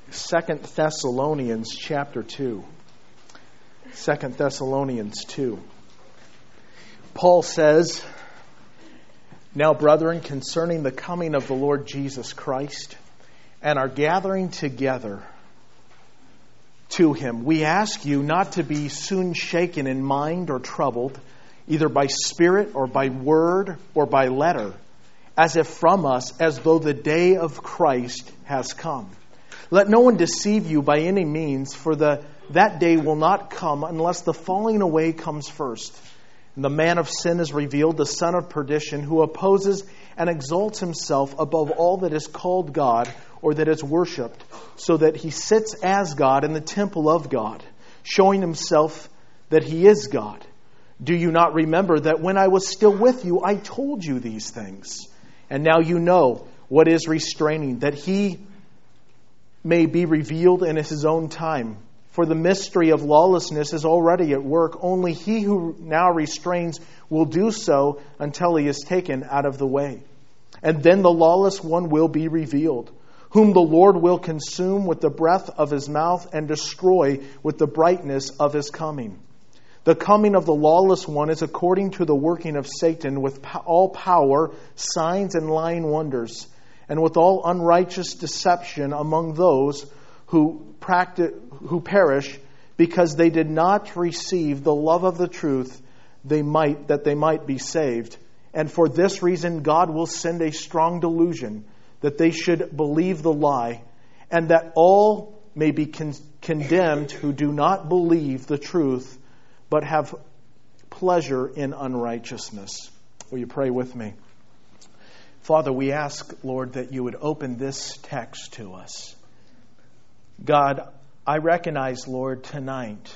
2 Thessalonians chapter 2. 2 Thessalonians 2. Paul says, "Now, brethren, concerning the coming of the Lord Jesus Christ and our gathering together to Him, we ask you not to be soon shaken in mind or troubled, either by spirit or by word or by letter, as if from us, as though the day of Christ has come. Let no one deceive you by any means, for that day will not come unless the falling away comes first. And the man of sin is revealed, the son of perdition, who opposes and exalts himself above all that is called God or that is worshipped, so that he sits as God in the temple of God, showing himself that he is God. Do you not remember that when I was still with you, I told you these things? And now you know what is restraining, that he may be revealed in his own time. For the mystery of lawlessness is already at work. Only he who now restrains will do so until he is taken out of the way. And then the lawless one will be revealed, whom the Lord will consume with the breath of his mouth and destroy with the brightness of his coming. The coming of the lawless one is according to the working of Satan with all power, signs, and lying wonders, and with all unrighteous deception among those who perish, because they did not receive the love of the truth that they might be saved. And for this reason God will send a strong delusion, that they should believe the lie, and that all may be condemned who do not believe the truth, but have pleasure in unrighteousness." Will you pray with me? Father, we ask, Lord, that you would open this text to us. God, I recognize, Lord, tonight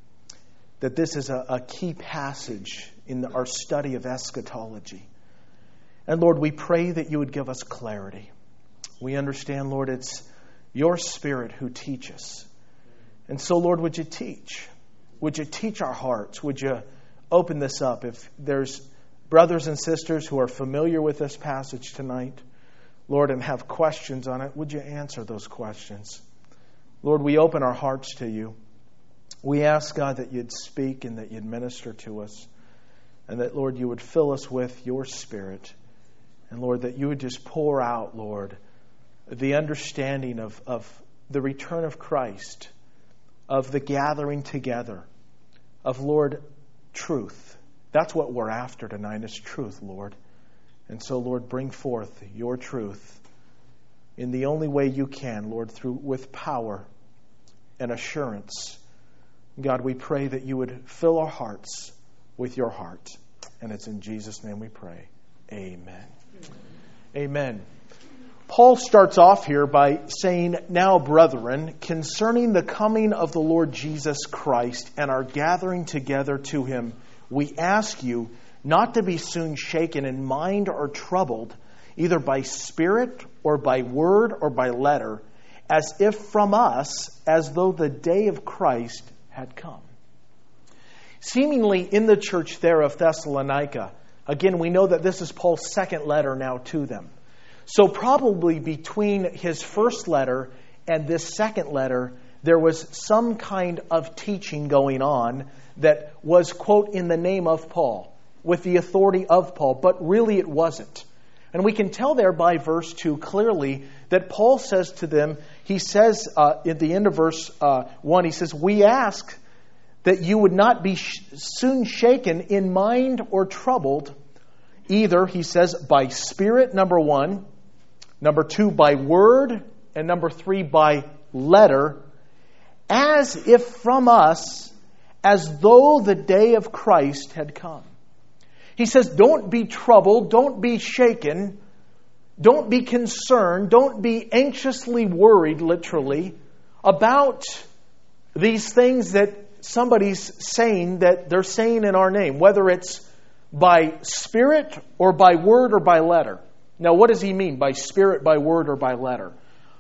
that this is a key passage in our study of eschatology. And Lord, we pray that you would give us clarity. We understand, Lord, it's your Spirit who teaches. And so, Lord, would you teach? Would you teach our hearts? Would you open this up? If there's brothers and sisters who are familiar with this passage tonight, Lord, and have questions on it, would you answer those questions? Lord, we open our hearts to you. We ask, God, that you'd speak and that you'd minister to us. And that, Lord, you would fill us with your Spirit. And, Lord, that you would just pour out, Lord, the understanding of the return of Christ, of the gathering together, of, Lord, truth. That's what we're after tonight, is truth, Lord. And so, Lord, bring forth your truth in the only way you can, Lord, with power and assurance. God, we pray that you would fill our hearts with your heart. And it's in Jesus' name we pray. Amen. Amen. Paul starts off here by saying, "Now, brethren, concerning the coming of the Lord Jesus Christ and our gathering together to him, we ask you not to be soon shaken in mind or troubled, either by spirit or by word or by letter, as if from us, as though the day of Christ had come." Seemingly in the church there of Thessalonica, again, we know that this is Paul's second letter now to them. So probably between his first letter and this second letter, there was some kind of teaching going on that was, quote, in the name of Paul, with the authority of Paul, but really it wasn't. And we can tell there by verse 2 clearly that Paul says to them, he says at the end of verse 1, he says, "We ask that you would not be soon shaken in mind or troubled, either," he says, "by spirit," number 1, number 2, by word, and number 3, by letter, as if from us, as though the day of Christ had come. He says, don't be troubled, don't be shaken, don't be concerned, don't be anxiously worried, literally, about these things that somebody's saying, that they're saying in our name, whether it's by spirit or by word or by letter. Now, what does he mean by spirit, by word, or by letter?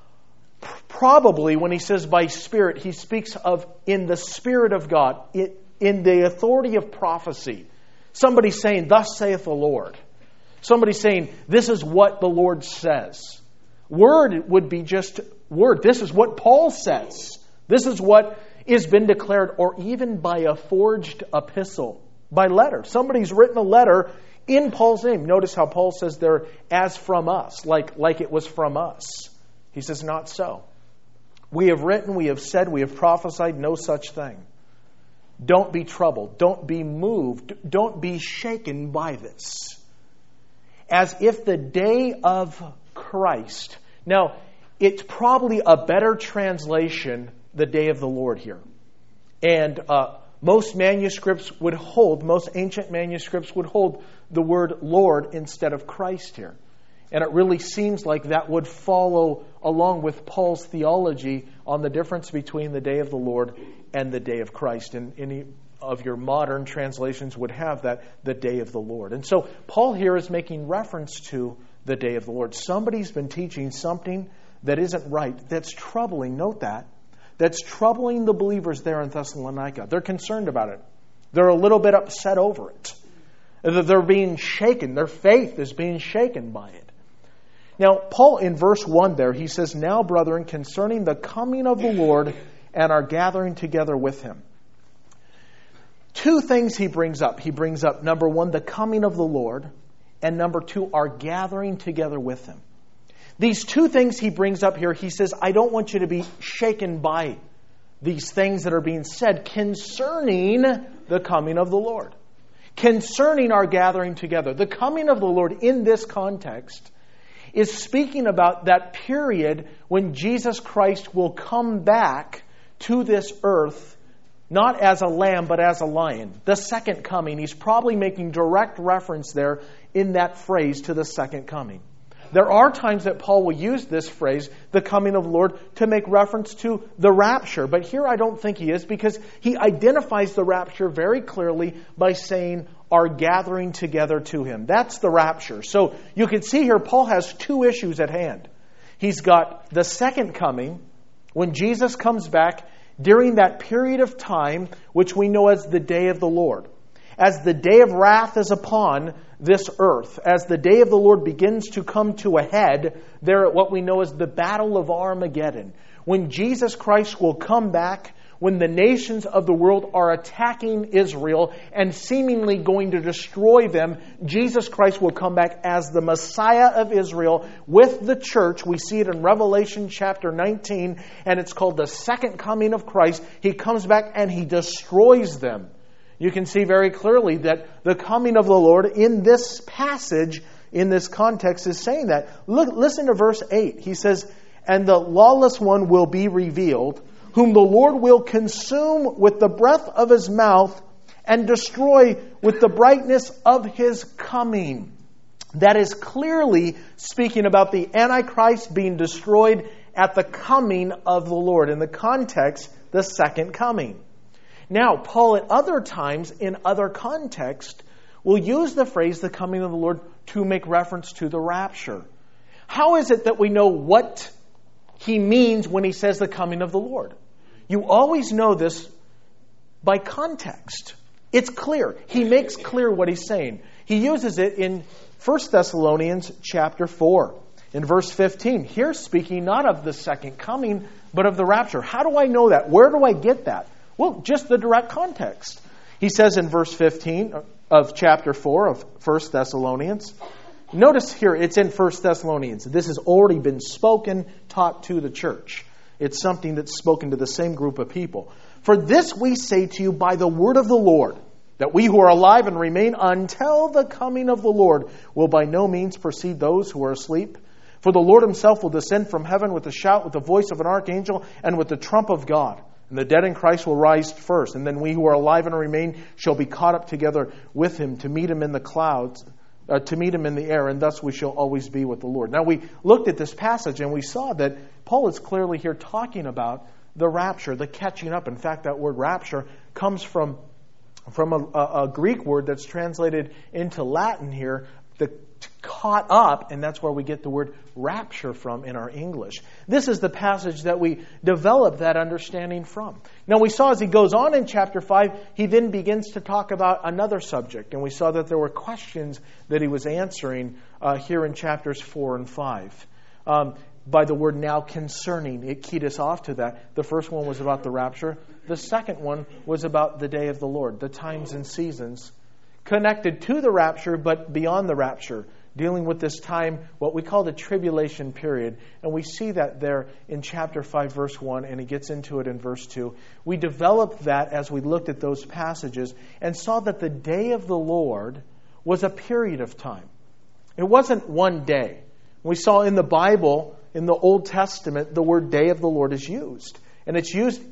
Probably when he says by spirit, he speaks of in the Spirit of God, in the authority of prophecy. Somebody saying, "Thus saith the Lord." Somebody saying, "This is what the Lord says." Word would be just word. This is what Paul says. This is what has been declared, or even by a forged epistle, by letter. Somebody's written a letter in Paul's name. Notice how Paul says there, as from us, like it was from us. He says, not so. We have written, we have said, we have prophesied, no such thing. Don't be troubled. Don't be moved. Don't be shaken by this. As if the day of Christ. Now, it's probably a better translation, the day of the Lord here. And most manuscripts would hold, most ancient manuscripts would hold the word Lord instead of Christ here. And it really seems like that would follow along with Paul's theology on the difference between the day of the Lord and the day of Christ. And any of your modern translations would have that, the day of the Lord. And so Paul here is making reference to the day of the Lord. Somebody's been teaching something that isn't right, that's troubling, note that, that's troubling the believers there in Thessalonica. They're concerned about it. They're a little bit upset over it. They're being shaken. Their faith is being shaken by it. Now, Paul in verse 1 there, he says, now, brethren, concerning the coming of the Lord and our gathering together with Him. Two things he brings up. He brings up, number one, the coming of the Lord, and number two, our gathering together with Him. These two things he brings up here, he says, I don't want you to be shaken by these things that are being said concerning the coming of the Lord. Concerning our gathering together. The coming of the Lord in this context is speaking about that period when Jesus Christ will come back to this earth, not as a lamb, but as a lion. The second coming. He's probably making direct reference there in that phrase to the second coming. There are times that Paul will use this phrase, the coming of the Lord, to make reference to the rapture. But here I don't think he is, because he identifies the rapture very clearly by saying, our gathering together to Him. That's the rapture. So you can see here Paul has two issues at hand. He's got the second coming, when Jesus comes back during that period of time, which we know as the day of the Lord. As the day of wrath is upon this earth, as the day of the Lord begins to come to a head, there at what we know as the Battle of Armageddon. When Jesus Christ will come back, when the nations of the world are attacking Israel and seemingly going to destroy them, Jesus Christ will come back as the Messiah of Israel with the church. We see it in Revelation chapter 19, and it's called the second coming of Christ. He comes back and He destroys them. You can see very clearly that the coming of the Lord in this passage, in this context, is saying that. Look, listen to verse 8. He says, and the lawless one will be revealed, whom the Lord will consume with the breath of His mouth and destroy with the brightness of His coming. That is clearly speaking about the Antichrist being destroyed at the coming of the Lord. In the context, the second coming. Now, Paul at other times, in other contexts, will use the phrase, the coming of the Lord, to make reference to the rapture. How is it that we know what he means when he says the coming of the Lord? You always know this by context. It's clear. He makes clear what he's saying. He uses it in 1 Thessalonians chapter 4. In verse 15, here speaking not of the second coming, but of the rapture. How do I know that? Where do I get that? Well, just the direct context. He says in verse 15 of chapter 4 of 1 Thessalonians. Notice here, it's in 1 Thessalonians. This has already been spoken, taught to the church. It's something that's spoken to the same group of people. For this we say to you by the word of the Lord, that we who are alive and remain until the coming of the Lord will by no means precede those who are asleep. For the Lord Himself will descend from heaven with a shout, with the voice of an archangel, and with the trump of God. And the dead in Christ will rise first. And then we who are alive and remain shall be caught up together with Him to meet Him in the clouds, to meet Him in the air. And thus we shall always be with the Lord. Now we looked at this passage and we saw that Paul is clearly here talking about the rapture, the catching up. In fact, that word rapture comes from a Greek word that's translated into Latin here, the caught up, and that's where we get the word rapture from in our English. This is the passage that we develop that understanding from. Now we saw as he goes on in chapter 5, he then begins to talk about another subject, and we saw that there were questions that he was answering here in chapters 4 and 5. by the word now concerning. It keyed us off to that. The first one was about the rapture. The second one was about the day of the Lord, the times and seasons connected to the rapture, but beyond the rapture, dealing with this time, what we call the tribulation period. And we see that there in chapter 5, verse 1, and he gets into it in verse 2. We developed that as we looked at those passages and saw that the day of the Lord was a period of time. It wasn't one day. We saw in the Bible, in the Old Testament, the word day of the Lord is used. And it's used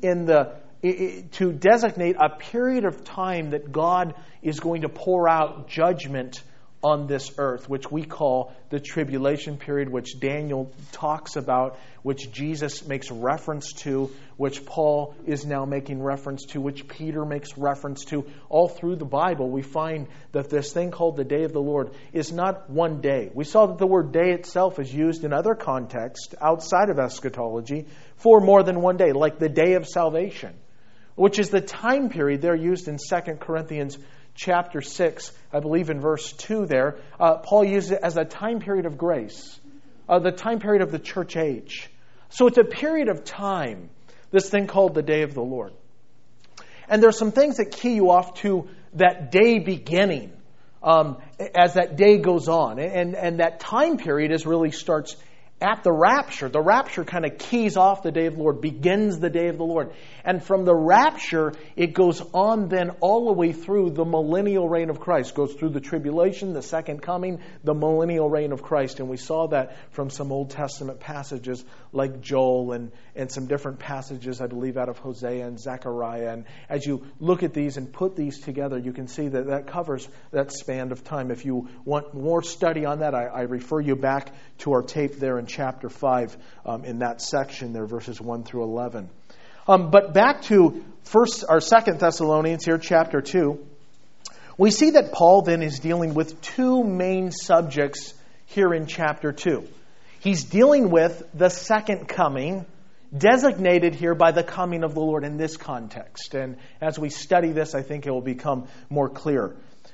to designate a period of time that God is going to pour out judgment on this earth, which we call the tribulation period, which Daniel talks about, which Jesus makes reference to, which Paul is now making reference to, which Peter makes reference to. All through the Bible, we find that this thing called the day of the Lord is not one day. We saw that the word day itself is used in other contexts outside of eschatology for more than one day, like the day of salvation, which is the time period there used in 2 Corinthians chapter 6, I believe in verse 2 there. Paul uses it as a time period of grace, the time period of the church age. So it's a period of time, this thing called the day of the Lord. And there's some things that key you off to that day beginning as that day goes on. And that time period really starts at the rapture. The rapture kind of keys off the day of the Lord, begins the day of the Lord. And from the rapture, it goes on then all the way through the millennial reign of Christ. Goes through the tribulation, the second coming, the millennial reign of Christ. And we saw that from some Old Testament passages like Joel and some different passages, I believe, out of Hosea and Zechariah. And as you look at these and put these together, you can see that covers that span of time. If you want more study on that, I refer you back to our tape there in chapter 5 in that section there, verses 1 through 11. But back to 2 Thessalonians here, chapter 2. We see that Paul then is dealing with two main subjects here in chapter 2. He's dealing with the second coming, designated here by the coming of the Lord in this context. And as we study this, I think it will become more clear.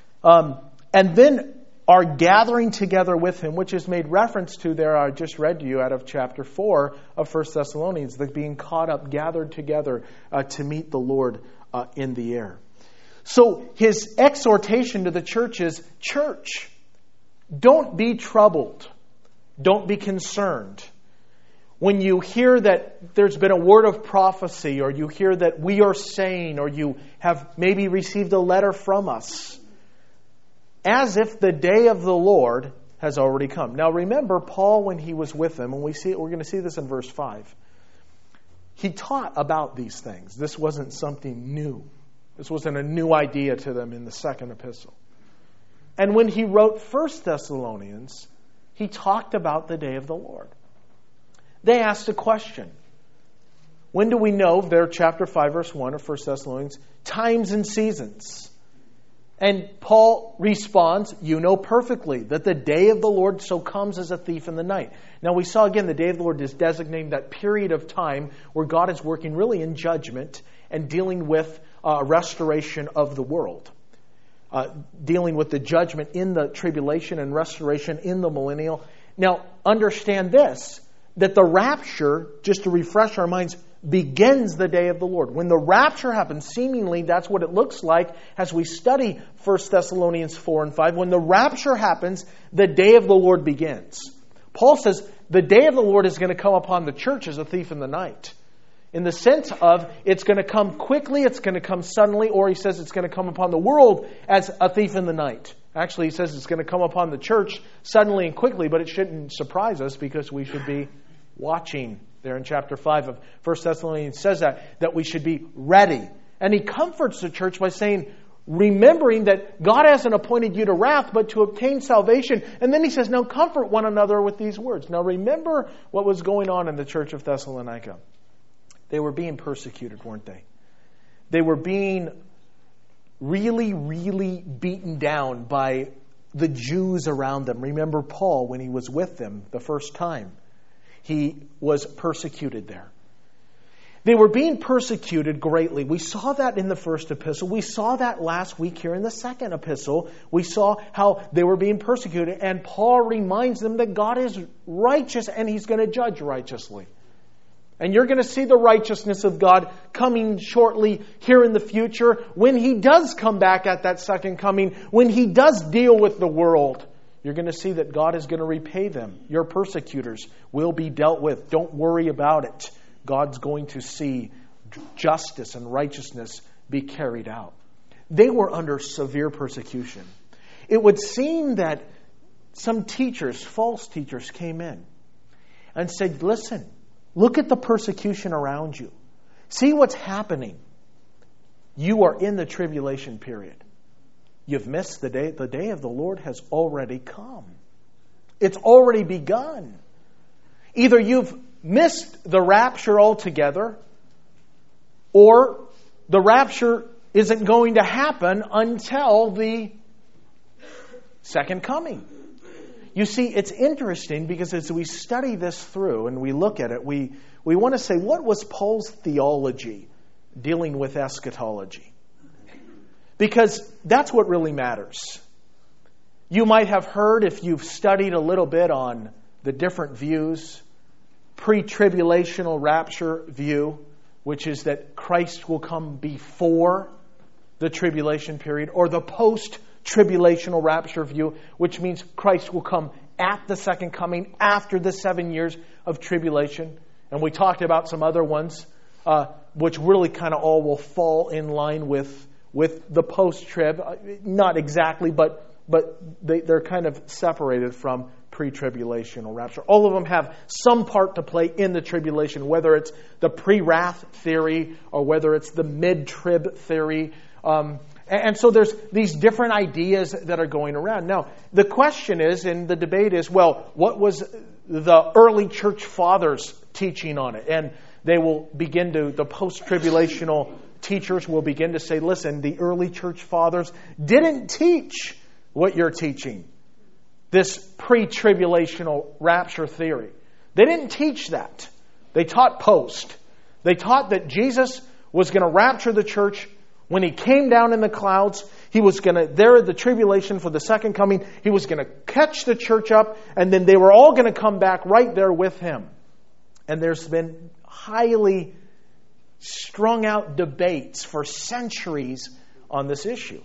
And then our gathering together with him, which is made reference to there, I just read to you out of chapter 4 of 1 Thessalonians, the being caught up, gathered together to meet the Lord in the air. So his exhortation to the church is, church, don't be troubled. Don't be concerned. When you hear that there's been a word of prophecy, or you hear that we are saying, or you have maybe received a letter from us, as if the day of the Lord has already come. Now remember, Paul, when he was with them, and we're going to see this in verse 5, he taught about these things. This wasn't something new. This wasn't a new idea to them in the second epistle. And when he wrote 1 Thessalonians, he talked about the day of the Lord. They asked a question. When do we know, there, chapter 5, verse 1 of 1 Thessalonians, times and seasons? And Paul responds, you know perfectly that the day of the Lord so comes as a thief in the night. Now we saw again the day of the Lord is designating that period of time where God is working really in judgment and dealing with restoration of the world. Dealing with the judgment in the tribulation and restoration in the millennial. Now understand this, that the rapture, just to refresh our minds, begins the day of the Lord. When the rapture happens, seemingly that's what it looks like as we study 1 Thessalonians 4 and 5. When the rapture happens, the day of the Lord begins. Paul says the day of the Lord is going to come upon the church as a thief in the night. In the sense of it's going to come quickly, it's going to come suddenly, or he says it's going to come upon the world as a thief in the night. Actually, he says it's going to come upon the church suddenly and quickly, but it shouldn't surprise us because we should be watching. There in chapter 5 of 1 Thessalonians says that we should be ready. And he comforts the church by saying, remembering that God hasn't appointed you to wrath, but to obtain salvation. And then he says, now comfort one another with these words. Now remember what was going on in the church of Thessalonica. They were being persecuted, weren't they? They were being really, really beaten down by the Jews around them. Remember Paul when he was with them the first time. He was persecuted there. They were being persecuted greatly. We saw that in the first epistle. We saw that last week here in the second epistle. We saw how they were being persecuted. And Paul reminds them that God is righteous and He's going to judge righteously. And you're going to see the righteousness of God coming shortly here in the future when He does come back at that second coming, when He does deal with the world. You're going to see that God is going to repay them. Your persecutors will be dealt with. Don't worry about it. God's going to see justice and righteousness be carried out. They were under severe persecution. It would seem that some teachers, false teachers, came in and said, listen, look at the persecution around you. See what's happening. You are in the tribulation period. You've missed the day. The day of the Lord has already come. It's already begun. Either you've missed the rapture altogether, or the rapture isn't going to happen until the second coming. You see, it's interesting because as we study this through and we look at it, we want to say, what was Paul's theology dealing with eschatology? Because that's what really matters. You might have heard, if you've studied a little bit on the different views, pre-tribulational rapture view, which is that Christ will come before the tribulation period, or the post-tribulational rapture view, which means Christ will come at the second coming, after the 7 years of tribulation. And we talked about some other ones, which really kind of all will fall in line with the post-trib. Not exactly, but they're kind of separated from pre-tribulational rapture. All of them have some part to play in the tribulation, whether it's the pre-wrath theory or whether it's the mid-trib theory. And so there's these different ideas that are going around. Now, the question is, and the debate is, well, what was the early church fathers teaching on it? And they will begin to, the post-tribulational teachers will begin to say, listen, the early church fathers didn't teach what you're teaching. This pre-tribulational rapture theory. They didn't teach that. They taught post. They taught that Jesus was going to rapture the church when He came down in the clouds. He was going to, there at the tribulation for the second coming, He was going to catch the church up, and then they were all going to come back right there with Him. And there's been highly strung out debates for centuries on this issue.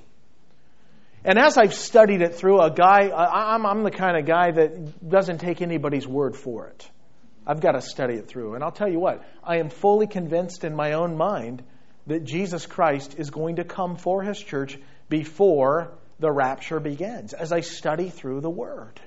And as I've studied it through, I'm the kind of guy that doesn't take anybody's word for it. I've got to study it through. And I'll tell you what, I am fully convinced in my own mind that Jesus Christ is going to come for His church before the rapture begins, as I study through the Word.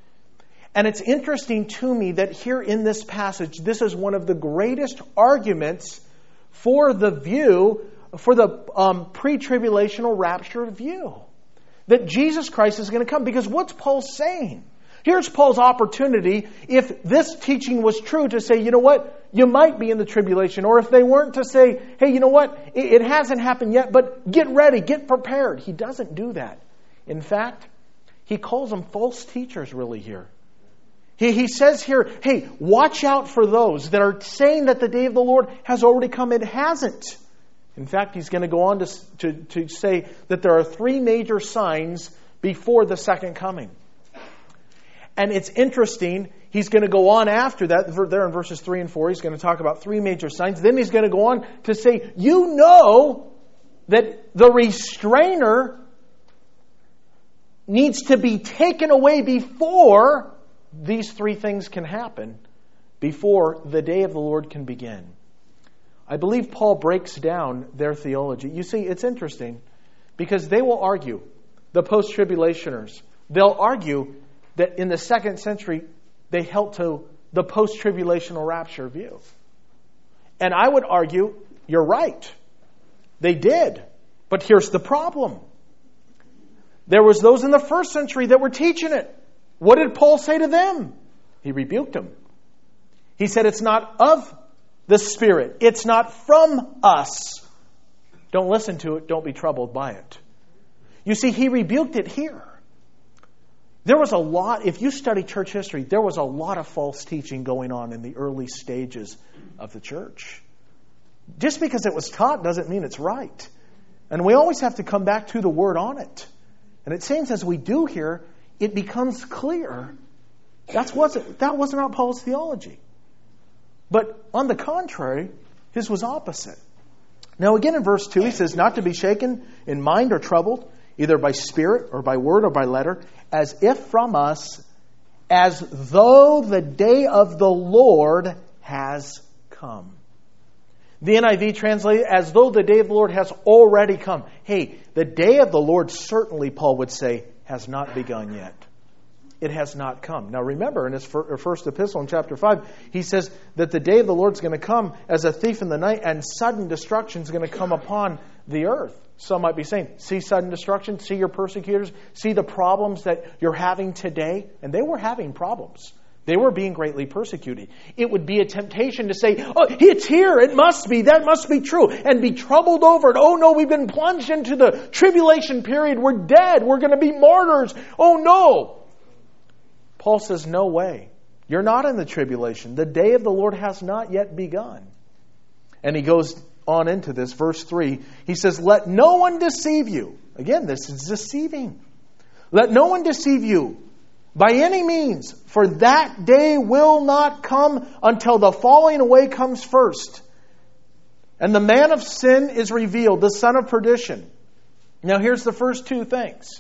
And it's interesting to me that here in this passage, this is one of the greatest arguments for the view, for the pre-tribulational rapture view. That Jesus Christ is going to come. Because what's Paul saying? Here's Paul's opportunity, if this teaching was true, to say, you know what? You might be in the tribulation. Or if they weren't, to say, hey, you know what? It hasn't happened yet, but get ready, get prepared. He doesn't do that. In fact, he calls them false teachers really here. He says here, hey, watch out for those that are saying that the day of the Lord has already come. It hasn't. In fact, he's going to go on to say that there are three major signs before the second coming. And it's interesting, he's going to go on after that, there in verses 3 and 4, he's going to talk about three major signs. Then he's going to go on to say, you know that the restrainer needs to be taken away before these three things can happen, before the day of the Lord can begin. I believe Paul breaks down their theology. You see, it's interesting because they will argue, the post-tribulationers, they'll argue that in the second century they held to the post-tribulational rapture view. And I would argue, you're right. They did. But here's the problem. There was those in the first century that were teaching it. What did Paul say to them? He rebuked them. He said, it's not of the Spirit. It's not from us. Don't listen to it. Don't be troubled by it. You see, he rebuked it here. There was a lot, if you study church history, there was a lot of false teaching going on in the early stages of the church. Just because it was taught doesn't mean it's right. And we always have to come back to the Word on it. And it seems as we do here, it becomes clear that wasn't not Paul's theology. But on the contrary, his was opposite. Now again in verse 2, he says, not to be shaken in mind or troubled, either by spirit or by word or by letter, as if from us, as though the day of the Lord has come. The NIV translates, as though the day of the Lord has already come. Hey, the day of the Lord certainly, Paul would say, has not begun yet. It has not come. Now remember, in his first epistle in chapter 5, he says that the day of the Lord is going to come as a thief in the night, and sudden destruction is going to come upon the earth. Some might be saying, see sudden destruction, see your persecutors, see the problems that you're having today. And they were having problems. They were being greatly persecuted. It would be a temptation to say, oh, it's here, it must be, that must be true, and be troubled over it. Oh no, we've been plunged into the tribulation period, we're dead, we're going to be martyrs. Oh no! Paul says, no way. You're not in the tribulation. The day of the Lord has not yet begun. And he goes on into this, verse 3. He says, let no one deceive you. Again, this is deceiving. Let no one deceive you by any means, for that day will not come until the falling away comes first. And the man of sin is revealed, the son of perdition. Now here's the first two things.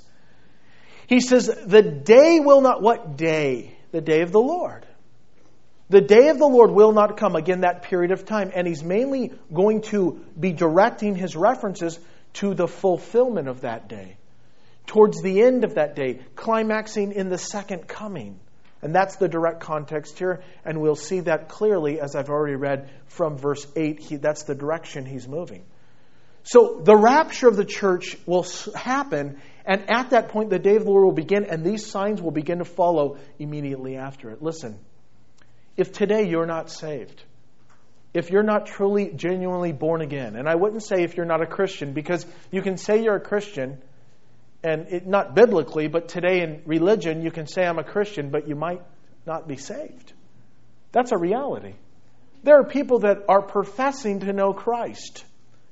He says, the day will not... What day? The day of the Lord. The day of the Lord will not come. Again, that period of time. And he's mainly going to be directing his references to the fulfillment of that day. Towards the end of that day. Climaxing in the second coming. And that's the direct context here. And we'll see that clearly, as I've already read from verse 8. That's the direction he's moving. So the rapture of the church will happen, and at that point the day of the Lord will begin, and these signs will begin to follow immediately after it. Listen, if today you're not saved, if you're not truly, genuinely born again, and I wouldn't say if you're not a Christian, because you can say you're a Christian, and not biblically, but today in religion you can say I'm a Christian, but you might not be saved. That's a reality. There are people that are professing to know Christ.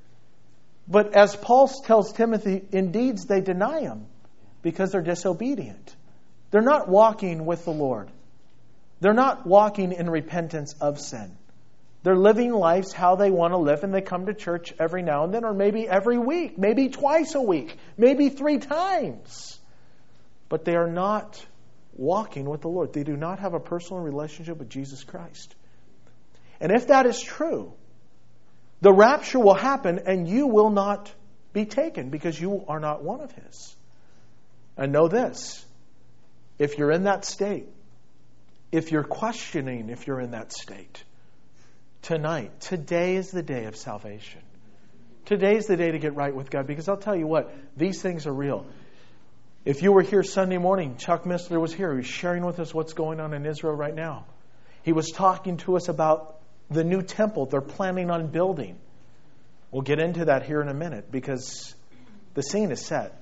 But as Paul tells Timothy, in deeds they deny Him because they're disobedient. They're not walking with the Lord. They're not walking in repentance of sin. They're living lives how they want to live, and they come to church every now and then, or maybe every week, maybe twice a week, maybe 3 times. But they are not walking with the Lord. They do not have a personal relationship with Jesus Christ. And if that is true, the rapture will happen and you will not be taken because you are not one of His. And know this, if you're in that state, if you're questioning if you're in that state, tonight, today is the day of salvation. Today is the day to get right with God, because I'll tell you what, these things are real. If you were here Sunday morning, Chuck Missler was here. He was sharing with us what's going on in Israel right now. He was talking to us about the new temple they're planning on building. We'll get into that here in a minute, because the scene is set.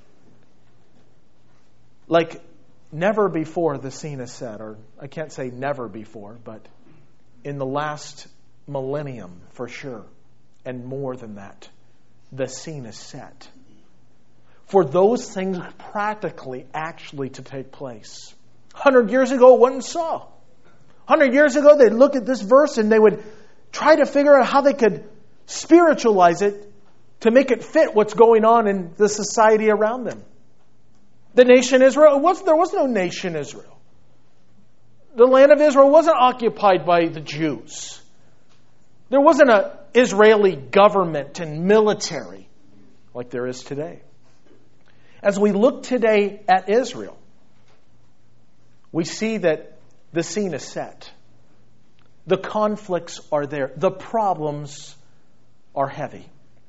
Like never before the scene is set, or I can't say never before, but in the last millennium for sure, and more than that, the scene is set for those things practically actually to take place. 100 years ago, it wasn't so. 100 years ago, they'd look at this verse and they would try to figure out how they could spiritualize it to make it fit what's going on in the society around them. The nation Israel, there was no nation Israel. The land of Israel wasn't occupied by the Jews. There wasn't an Israeli government and military like there is today. As we look today at Israel, we see that the scene is set. The conflicts are there. The problems are heavy.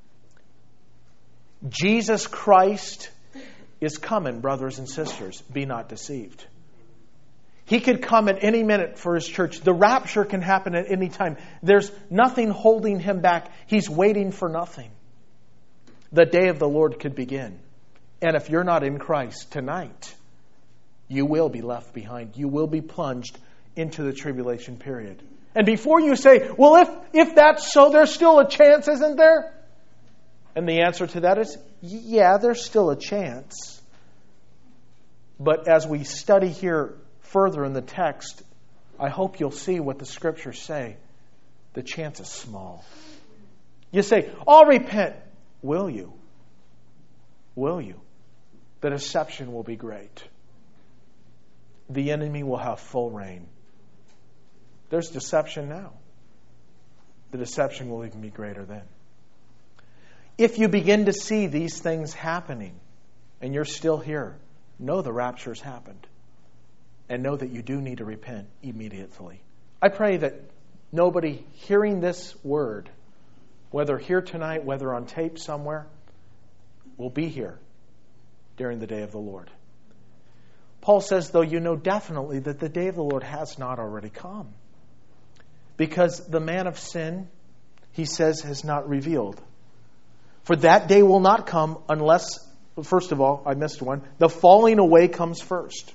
Jesus Christ is coming, brothers and sisters. Be not deceived. He could come at any minute for His church. The rapture can happen at any time. There's nothing holding Him back. He's waiting for nothing. The day of the Lord could begin. And if you're not in Christ tonight, you will be left behind. You will be plunged into the tribulation period. And before you say, well, if that's so, there's still a chance, isn't there? And the answer to that is, yeah, there's still a chance. But as we study here further in the text, I hope you'll see what the Scriptures say. The chance is small. You say, I'll repent. Will you? Will you? The deception will be great. The enemy will have full reign. There's deception now. The deception will even be greater then. If you begin to see these things happening and you're still here, know the rapture's happened. And know that you do need to repent immediately. I pray that nobody hearing this word, whether here tonight, whether on tape somewhere, will be here during the day of the Lord. Paul says, though, you know definitely that the day of the Lord has not already come. Because the man of sin, he says, has not revealed. For that day will not come unless, first of all, I missed one, the falling away comes first.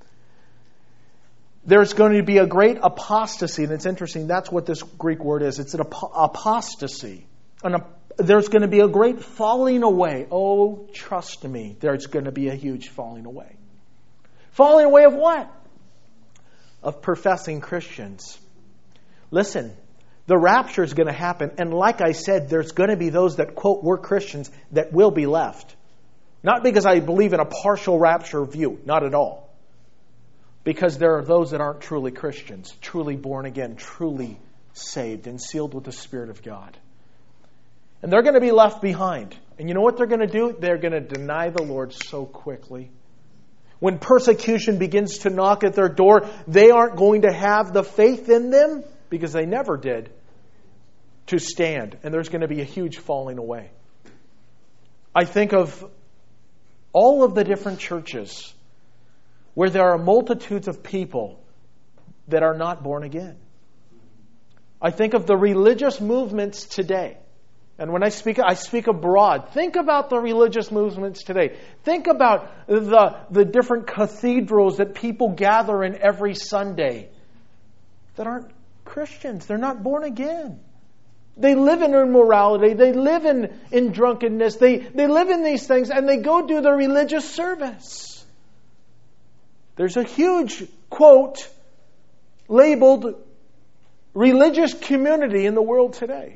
There's going to be a great apostasy, and it's interesting, that's what this Greek word is. It's an apostasy. There's going to be a great falling away. Oh, trust me, there's going to be a huge falling away. Falling away of what? Of professing Christians. Listen, the rapture is going to happen, and like I said, there's going to be those that, quote, were Christians that will be left. Not because I believe in a partial rapture view, not at all. Because there are those that aren't truly Christians, truly born again, truly saved and sealed with the Spirit of God. And they're going to be left behind. And you know what they're going to do? They're going to deny the Lord so quickly. When persecution begins to knock at their door, they aren't going to have the faith in them, because they never did, to stand. And there's going to be a huge falling away. I think of all of the different churches where there are multitudes of people that are not born again. I think of the religious movements today. And when I speak abroad. Think about the religious movements today. Think about the different cathedrals that people gather in every Sunday that aren't Christians. They're not born again. They live in immorality. They live in drunkenness. They live in these things, and they go do the religious service. There's a huge, quote, labeled religious community in the world today.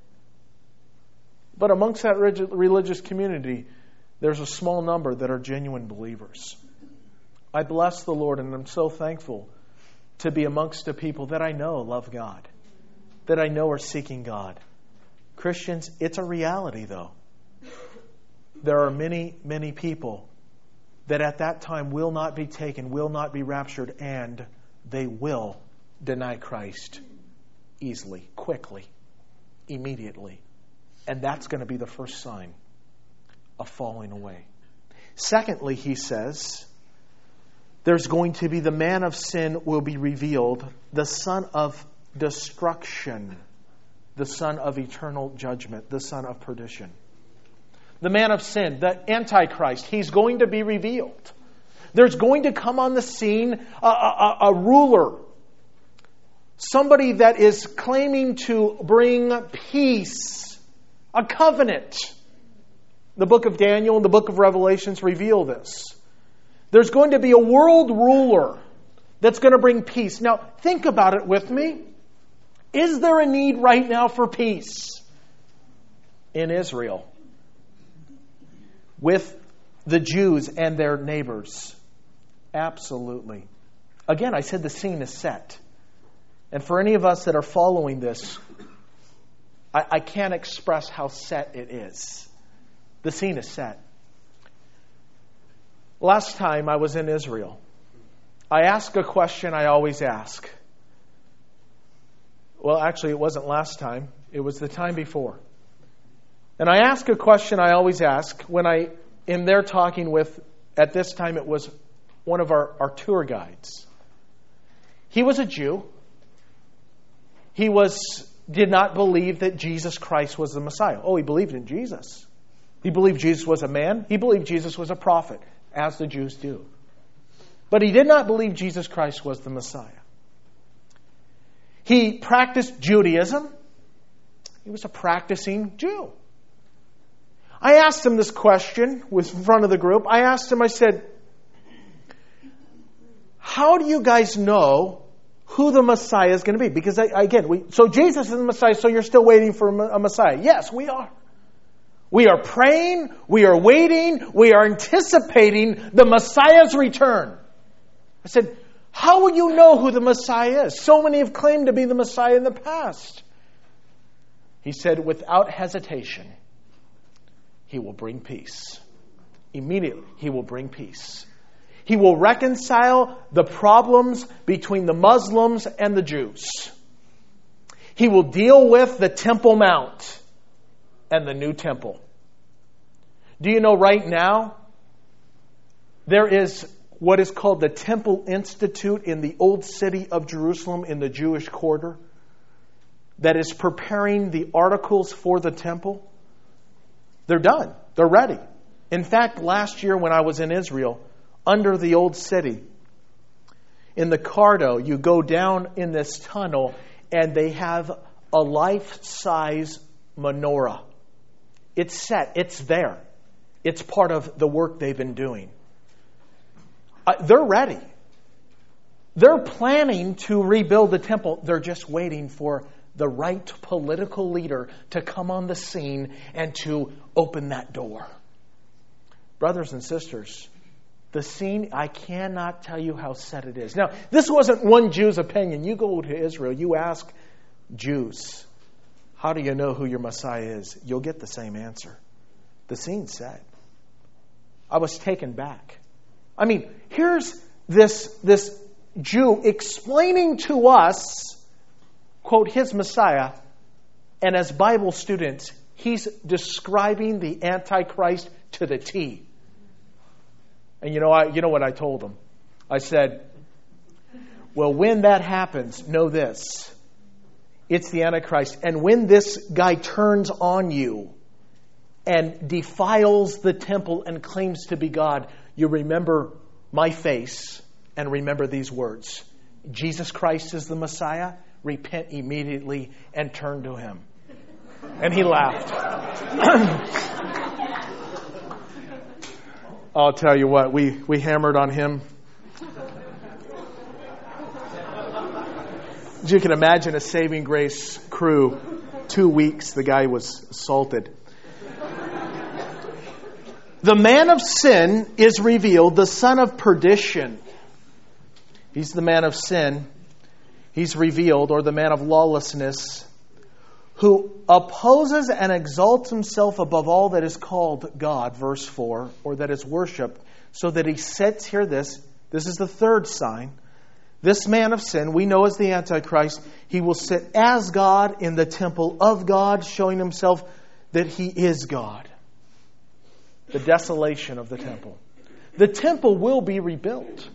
But amongst that religious community, there's a small number that are genuine believers. I bless the Lord, and I'm so thankful to be amongst the people that I know love God, that I know are seeking God. Christians, it's a reality, though. There are many, many people that at that time will not be taken, will not be raptured, and they will deny Christ easily, quickly, immediately. And that's going to be the first sign of falling away. Secondly, he says, there's going to be the man of sin will be revealed, the son of destruction, the son of eternal judgment, the son of perdition. The man of sin, the Antichrist, he's going to be revealed. There's going to come on the scene a ruler, somebody that is claiming to bring peace, a covenant. The book of Daniel and the book of Revelations reveal this. There's going to be a world ruler that's going to bring peace. Now, think about it with me. Is there a need right now for peace in Israel with the Jews and their neighbors? Absolutely. Again, I said the scene is set. And for any of us that are following this, I can't express how set it is. The scene is set. Last time I was in Israel, I asked a question I always ask. Well, actually, it wasn't last time. It was the time before. And I ask a question I always ask when I am there talking with, at this time it was one of our tour guides. He was a Jew. He did not believe that Jesus Christ was the Messiah. Oh, he believed in Jesus. He believed Jesus was a man. He believed Jesus was a prophet, as the Jews do. But he did not believe Jesus Christ was the Messiah. He practiced Judaism. He was a practicing Jew. I asked him this question, was in front of the group. I asked him, I said, how do you guys know who the Messiah is going to be? Because so Jesus is the Messiah, so you're still waiting for a Messiah. Yes, we are. We are praying, we are waiting, we are anticipating the Messiah's return. I said, how will you know who the Messiah is? So many have claimed to be the Messiah in the past. He said, without hesitation, He will bring peace. Immediately, He will bring peace. He will reconcile the problems between the Muslims and the Jews. He will deal with the Temple Mount and the new temple. Do you know right now, there is what is called the Temple Institute in the old city of Jerusalem in the Jewish quarter that is preparing the articles for the temple? They're done. They're ready. In fact, last year when I was in Israel, under the old city, in the Cardo, you go down in this tunnel and they have a life-size menorah. It's set. It's there. It's part of the work they've been doing. They're ready. They're planning to rebuild the temple. They're just waiting for the right political leader to come on the scene and to open that door. Brothers and sisters, the scene, I cannot tell you how set it is. Now, this wasn't one Jew's opinion. You go to Israel, you ask Jews, how do you know who your Messiah is? You'll get the same answer. The scene's set. I was taken back. I mean, here's this Jew explaining to us, quote, his Messiah, and as Bible students, he's describing the Antichrist to the T. And you know what I told him? I said, well, when that happens, know this. It's the Antichrist. And when this guy turns on you and defiles the temple and claims to be God, you remember my face and remember these words. Jesus Christ is the Messiah. Repent immediately and turn to Him. And he laughed. I'll tell you what, we hammered on him. As you can imagine, a Saving Grace crew, 2 weeks, the guy was assaulted. The man of sin is revealed, the son of perdition. He's the man of sin. He's revealed, or the man of lawlessness, who opposes and exalts himself above all that is called God, verse 4, or that is worship, so that he sits, hear this is the third sign. This man of sin, we know as the Antichrist, he will sit as God in the temple of God, showing himself that he is God. The desolation of the temple. The temple will be rebuilt.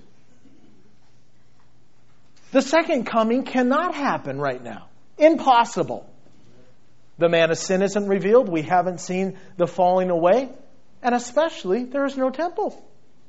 The second coming cannot happen right now. Impossible. The man of sin isn't revealed. We haven't seen the falling away. And especially, there is no temple.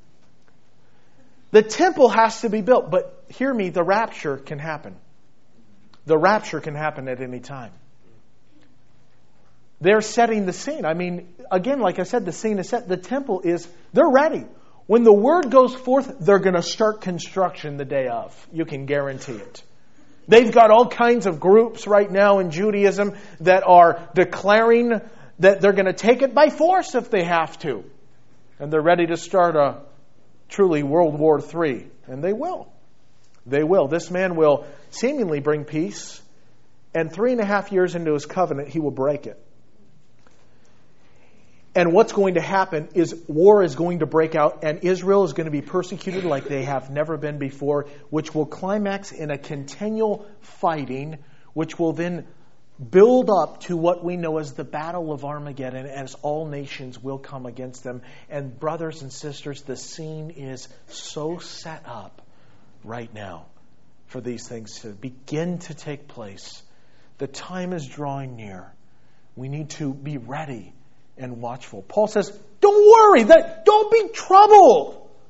The temple has to be built. But hear me, the rapture can happen. The rapture can happen at any time. They're setting the scene. I mean, again, like I said, the scene is set. The temple is, they're ready. When the word goes forth, they're going to start construction the day of. You can guarantee it. They've got all kinds of groups right now in Judaism that are declaring that they're going to take it by force if they have to. And they're ready to start a truly World War III. And they will. They will. This man will seemingly bring peace. And 3.5 years into his covenant, he will break it. And what's going to happen is war is going to break out and Israel is going to be persecuted like they have never been before, which will climax in a continual fighting, which will then build up to what we know as the Battle of Armageddon, as all nations will come against them. And brothers and sisters, the scene is so set up right now for these things to begin to take place. The time is drawing near. We need to be ready and watchful. Paul says, don't worry, don't be troubled.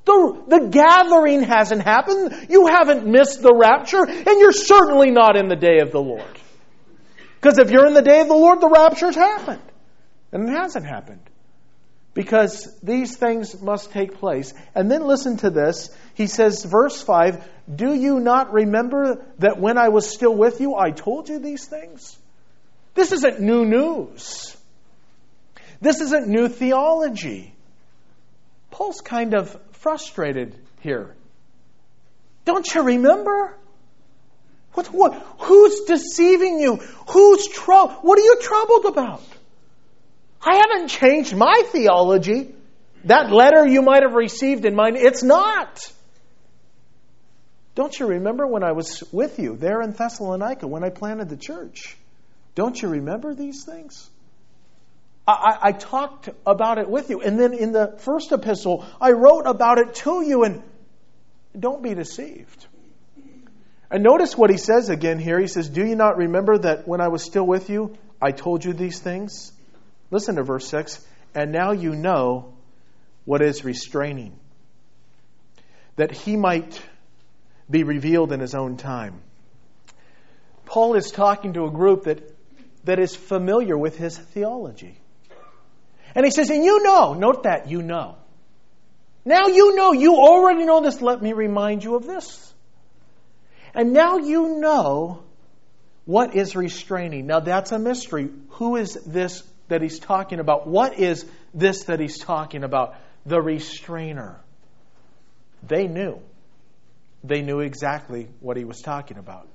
The gathering hasn't happened. You haven't missed the rapture, and you're certainly not in the day of the Lord. Because if you're in the day of the Lord, the rapture's happened. And it hasn't happened. Because these things must take place. And then listen to this. He says, verse 5, do you not remember that when I was still with you, I told you these things? This isn't new news. This isn't new theology. Paul's kind of frustrated here. Don't you remember? What? Who's deceiving you? What are you troubled about? I haven't changed my theology. That letter you might have received in mine, it's not. Don't you remember when I was with you there in Thessalonica when I planted the church? Don't you remember these things? I talked about it with you. And then in the first epistle, I wrote about it to you. And don't be deceived. And notice what he says again here. He says, do you not remember that when I was still with you, I told you these things? Listen to verse 6. And now you know what is restraining, that he might be revealed in his own time. Paul is talking to a group that is familiar with his theology. And he says, and you know, note that, you know. Now you know, you already know this, let me remind you of this. And now you know what is restraining. Now that's a mystery. Who is this that he's talking about? What is this that he's talking about? The restrainer. They knew. They knew exactly what he was talking about.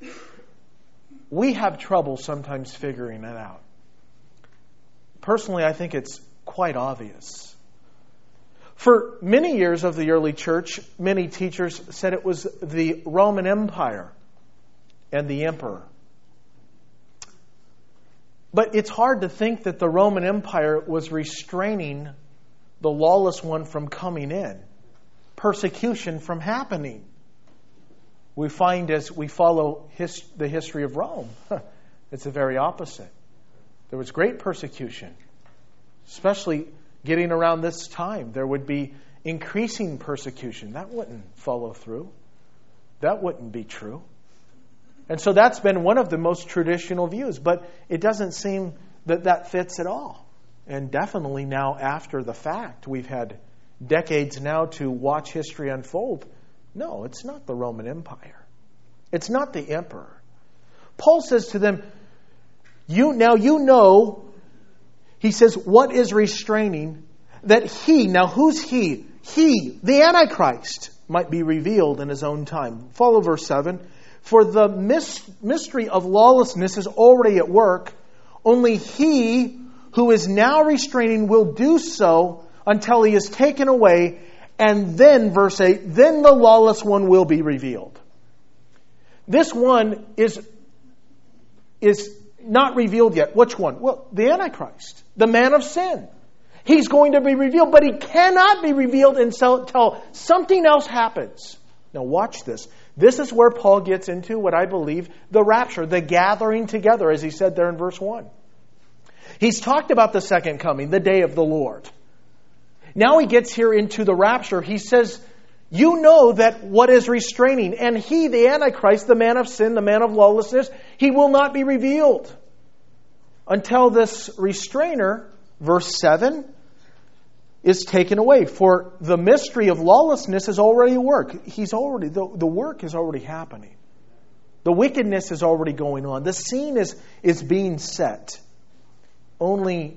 We have trouble sometimes figuring it out. Personally, I think it's quite obvious. For many years of the early church, many teachers said it was the Roman Empire and the emperor. But it's hard to think that the Roman Empire was restraining the lawless one from coming in, persecution from happening. We find as we follow the history of Rome, it's the very opposite. There was great persecution, especially getting around this time. There would be increasing persecution. That wouldn't follow through. That wouldn't be true. And so that's been one of the most traditional views, but it doesn't seem that fits at all. And definitely now after the fact, we've had decades now to watch history unfold. No, it's not the Roman Empire. It's not the emperor. Paul says to them, you know, he says, what is restraining? That he, now who's he? He, the Antichrist, might be revealed in his own time. Follow verse 7. For the mystery of lawlessness is already at work. Only he who is now restraining will do so until he is taken away. And then, verse 8, then the lawless one will be revealed. This one is not revealed yet. Which one? Well, the Antichrist, the man of sin. He's going to be revealed, but he cannot be revealed until something else happens. Now watch this. This is where Paul gets into what I believe the rapture, the gathering together, as he said there in verse 1. He's talked about the second coming, the day of the Lord. Now he gets here into the rapture. He says, you know that what is restraining. And he, the Antichrist, the man of sin, the man of lawlessness, he will not be revealed until this restrainer, verse 7, is taken away. For the mystery of lawlessness is already at work. The work is already happening. The wickedness is already going on. The scene is being set. Only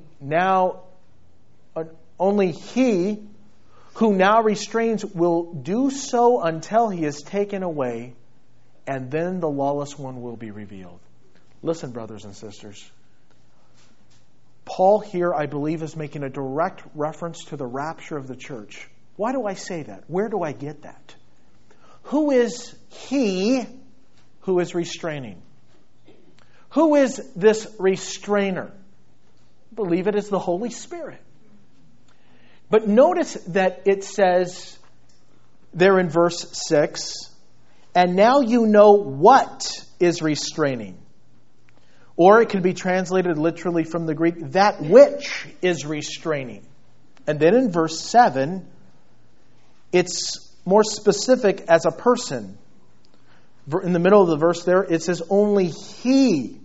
he who now restrains will do so until he is taken away, and then the lawless one will be revealed. Listen, brothers and sisters. Paul here, I believe, is making a direct reference to the rapture of the church. Why do I say that? Where do I get that? Who is he who is restraining? Who is this restrainer? I believe it is the Holy Spirit. But notice that it says there in verse 6, and now you know what is restraining. Or it can be translated literally from the Greek, that which is restraining. And then in verse 7, It's more specific as a person. In the middle of the verse there, it says, only He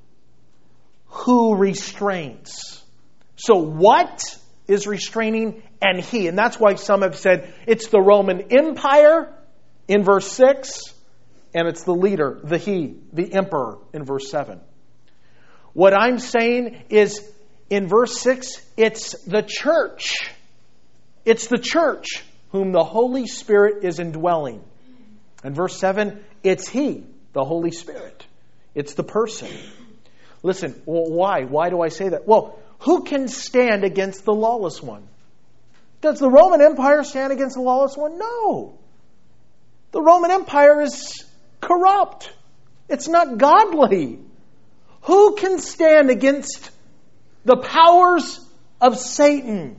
who restrains. So what is restraining? And He. And that's why some have said it's the Roman Empire in verse 6, and it's the leader, the He, the Emperor in verse 7. What I'm saying is, in verse 6, it's the church. It's the church whom the Holy Spirit is indwelling. In verse 7, it's He, the Holy Spirit. It's the person. Listen, why? Why do I say that? Well, who can stand against the lawless one? Does the Roman Empire stand against the lawless one? No. The Roman Empire is corrupt. It's not godly. Who can stand against the powers of Satan?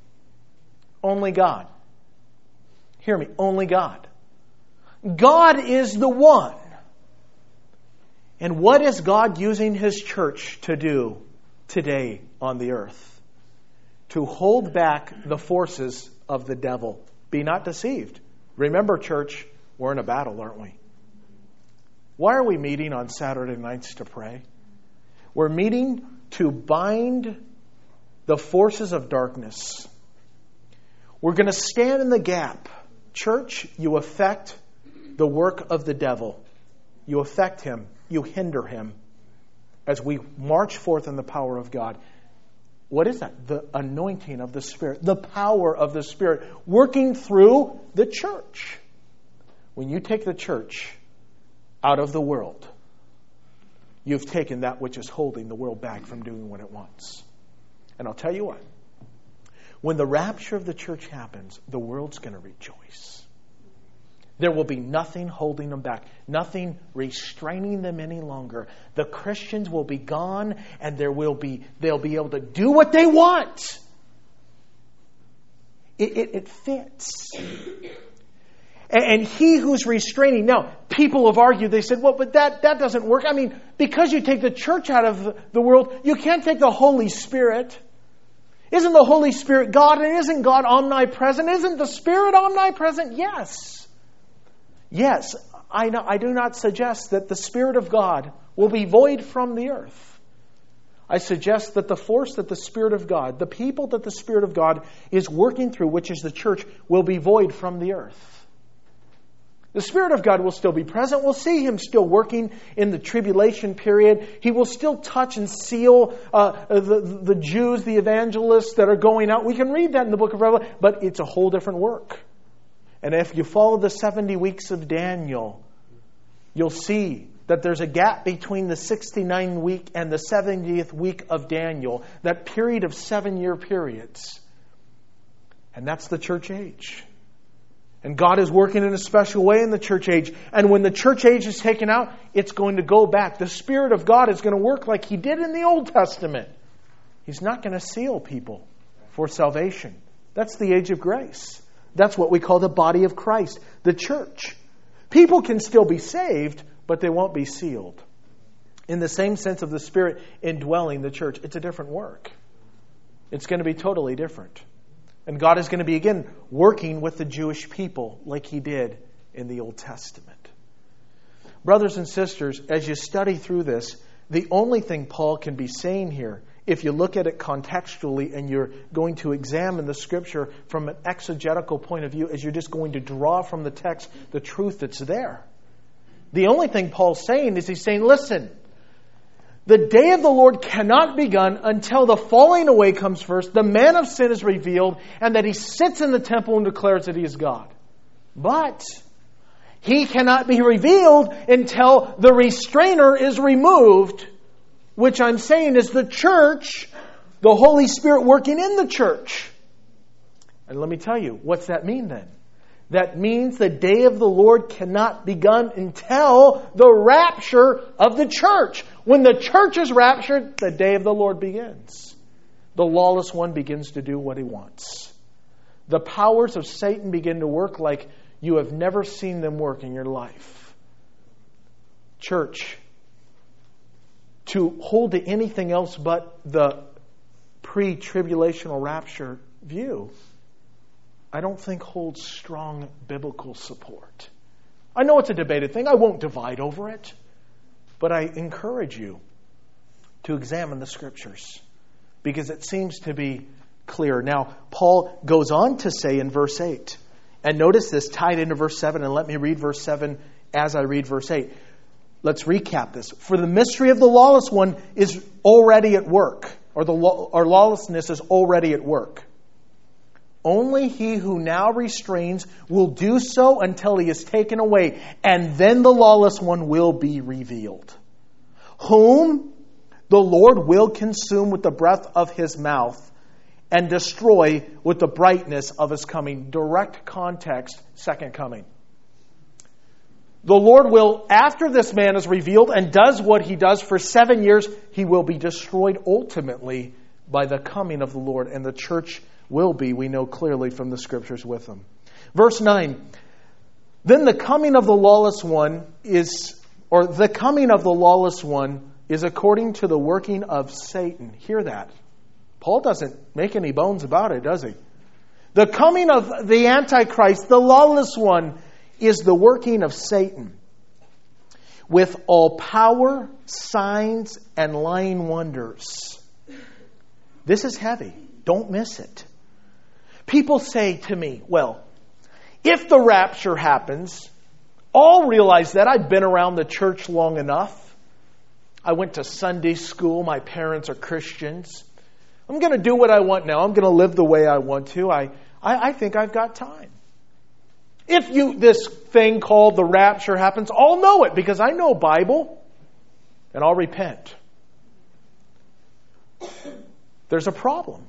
Only God. Hear me, only God. God is the one. And what is God using His church to do today on the earth? To hold back the forces of the devil. Be not deceived. Remember, church, we're in a battle, aren't we? Why are we meeting on Saturday nights to pray? We're meeting to bind the forces of darkness. We're going to stand in the gap. Church, you affect the work of the devil. You affect him. You hinder him as we march forth in the power of God. What is that? The anointing of the Spirit. The power of the Spirit working through the church. When you take the church out of the world, you've taken that which is holding the world back from doing what it wants. And I'll tell you what. When the rapture of the church happens, the world's going to rejoice. There will be nothing holding them back. Nothing restraining them any longer. The Christians will be gone and they'll be able to do what they want. It fits. And He who's restraining. Now, people have argued, they said, well, but that doesn't work. I mean, because you take the church out of the world, you can't take the Holy Spirit. Isn't the Holy Spirit God? And isn't God omnipresent? Isn't the Spirit omnipresent? Yes. Yes, I do not suggest that the Spirit of God will be void from the earth. I suggest that the force that the Spirit of God, the people that the Spirit of God is working through, which is the church, will be void from the earth. The Spirit of God will still be present. We'll see Him still working in the tribulation period. He will still touch and seal the Jews, the evangelists that are going out. We can read that in the book of Revelation, but it's a whole different work. And if you follow the 70 weeks of Daniel, you'll see that there's a gap between the 69th week and the 70th week of Daniel. That period of 7-year periods. And that's the church age. And God is working in a special way in the church age. And when the church age is taken out, it's going to go back. The Spirit of God is going to work like He did in the Old Testament. He's not going to seal people for salvation. That's the age of grace. That's what we call the body of Christ, the church. People can still be saved, but they won't be sealed. In the same sense of the Spirit indwelling the church, it's a different work. It's going to be totally different. And God is going to be, again, working with the Jewish people like He did in the Old Testament. Brothers and sisters, as you study through this, the only thing Paul can be saying here, if you look at it contextually and you're going to examine the Scripture from an exegetical point of view, as you're just going to draw from the text the truth that's there. The only thing Paul's saying is he's saying, listen, the day of the Lord cannot be begun until the falling away comes first, the man of sin is revealed, and that he sits in the temple and declares that he is God. But He cannot be revealed until the restrainer is removed, which I'm saying is the church, the Holy Spirit working in the church. And let me tell you, what's that mean then? That means the day of the Lord cannot be begun until the rapture of the church. When the church is raptured, the day of the Lord begins. The lawless one begins to do what he wants. The powers of Satan begin to work like you have never seen them work in your life. Church, to hold to anything else but the pre-tribulational rapture view, I don't think holds strong biblical support. I know it's a debated thing. I won't divide over it. But I encourage you to examine the Scriptures because it seems to be clear. Now, Paul goes on to say in verse 8, and notice this tied into verse 7, and let me read verse 7 as I read verse 8. Let's recap this. For the mystery of the lawless one is already at work, or lawlessness is already at work. Only he who now restrains will do so until he is taken away, and then the lawless one will be revealed, whom the Lord will consume with the breath of his mouth and destroy with the brightness of his coming. Direct context, second coming. The Lord will, after this man is revealed and does what he does for 7 years, he will be destroyed ultimately by the coming of the Lord, and the church will be, we know clearly from the Scriptures, with him. Verse 9, then the coming of the lawless one is according to the working of Satan. Hear that. Paul doesn't make any bones about it, does he? The coming of the Antichrist, the lawless one, is the working of Satan with all power, signs, and lying wonders. This is heavy. Don't miss it. People say to me, well, if the rapture happens, I'll realize that. I've been around the church long enough. I went to Sunday school. My parents are Christians. I'm going to do what I want now. I'm going to live the way I want to. I think I've got time. If this thing called the rapture happens, I'll know it because I know Bible and I'll repent. There's a problem.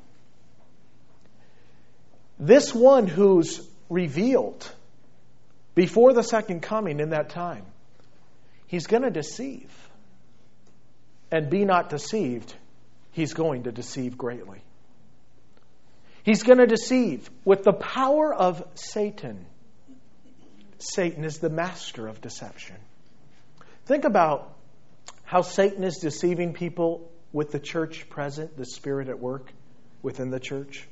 This one who's revealed before the second coming in that time, he's going to deceive. And be not deceived, he's going to deceive greatly. He's going to deceive with the power of Satan. Satan is the master of deception. Think about how Satan is deceiving people with the church present, the Spirit at work within the church.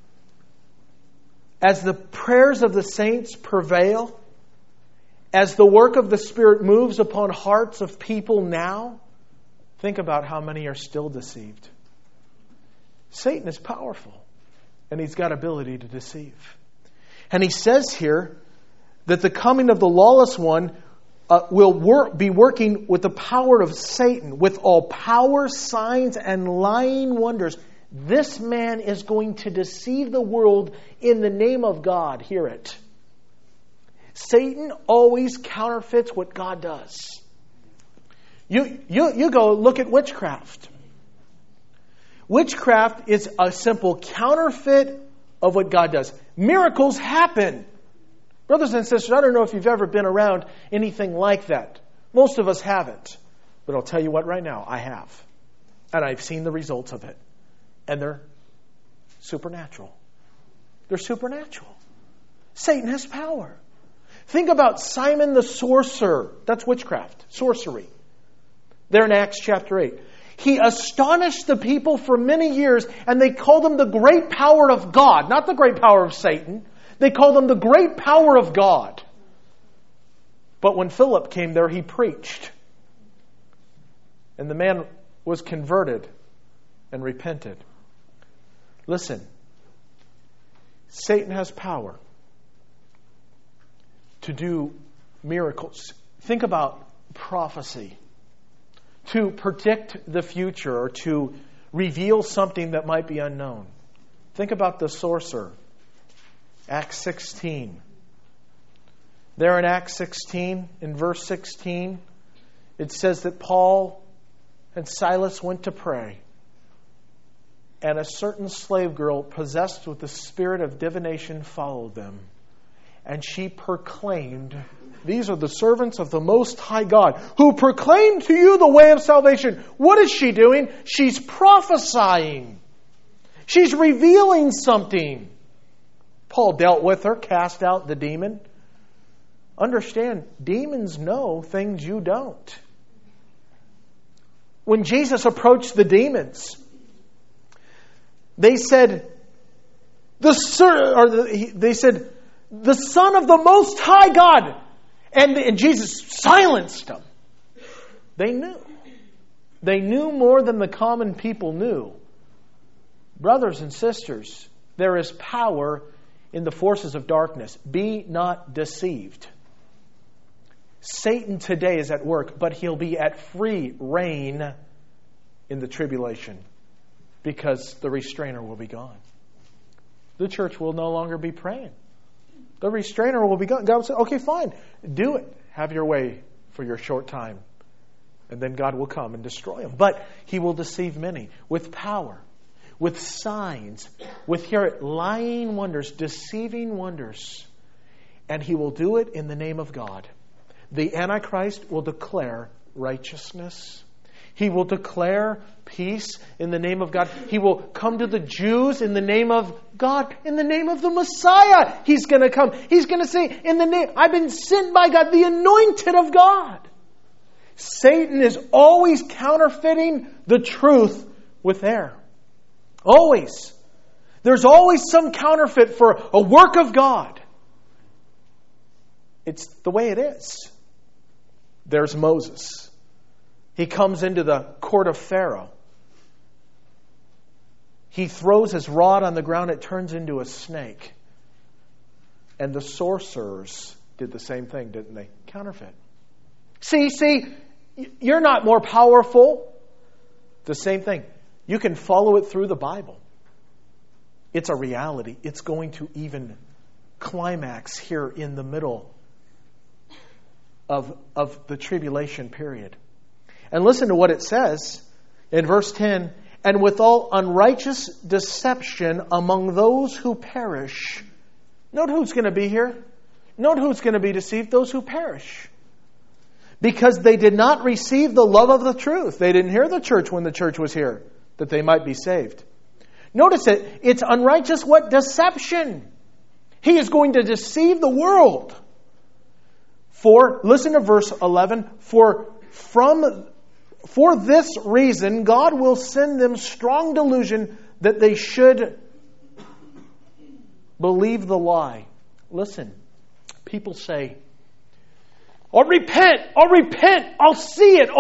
As the prayers of the saints prevail, as the work of the Spirit moves upon hearts of people now, think about how many are still deceived. Satan is powerful, and he's got ability to deceive. And he says here that the coming of the lawless one will be working with the power of Satan, with all power, signs, and lying wonders. This man is going to deceive the world in the name of God. Hear it. Satan always counterfeits what God does. You go look at witchcraft. Witchcraft is a simple counterfeit of what God does. Miracles happen. Brothers and sisters, I don't know if you've ever been around anything like that. Most of us haven't. But I'll tell you what right now, I have. And I've seen the results of it. And they're supernatural. They're supernatural. Satan has power. Think about Simon the sorcerer. That's witchcraft, sorcery. There in Acts chapter 8. He astonished the people for many years, and they called him the great power of God, not the great power of Satan. They called him the great power of God. But when Philip came there, he preached. And the man was converted and repented. Listen, Satan has power to do miracles. Think about prophecy. To predict the future or to reveal something that might be unknown. Think about the sorcerer. Acts 16. There in Acts 16, in verse 16, it says that Paul and Silas went to pray. And a certain slave girl possessed with the spirit of divination followed them. And she proclaimed, these are the servants of the Most High God, who proclaim to you the way of salvation. What is she doing? She's prophesying. She's revealing something. Paul dealt with her, cast out the demon. Understand, demons know things you don't. When Jesus approached the demons, they said, They said, the Son of the Most High God. And Jesus silenced them. They knew. They knew more than the common people knew. Brothers and sisters, there is power in the forces of darkness. Be not deceived. Satan today is at work, but he'll be at free reign in the tribulation because the restrainer will be gone. The church will no longer be praying. The restrainer will be gone. God will say, okay, fine, do it. Have your way for your short time. And then God will come and destroy them. But He will deceive many with power, with signs, with lying wonders, deceiving wonders. And He will do it in the name of God. The Antichrist will declare righteousness. He will declare peace in the name of God. He will come to the Jews in the name of God, in the name of the Messiah. He's going to come. He's going to say, in the name, I've been sent by God, the anointed of God. Satan is always counterfeiting the truth with error. Always. There's always some counterfeit for a work of God. It's the way it is. There's Moses. He comes into the court of Pharaoh. He throws his rod on the ground. It turns into a snake. And the sorcerers did the same thing, didn't they? Counterfeit. See, you're not more powerful. The same thing. You can follow it through the Bible. It's a reality. It's going to even climax here in the middle of the tribulation period. And listen to what it says in verse 10. And with all unrighteous deception among those who perish. Note who's going to be here. Note who's going to be deceived. Those who perish. Because they did not receive the love of the truth. They didn't hear the church when the church was here, that they might be saved. Notice it. It's unrighteous what? Deception. He is going to deceive the world. Listen to verse 11. For this reason, God will send them strong delusion that they should believe the lie. Listen, people say, I'll repent, I'll see it.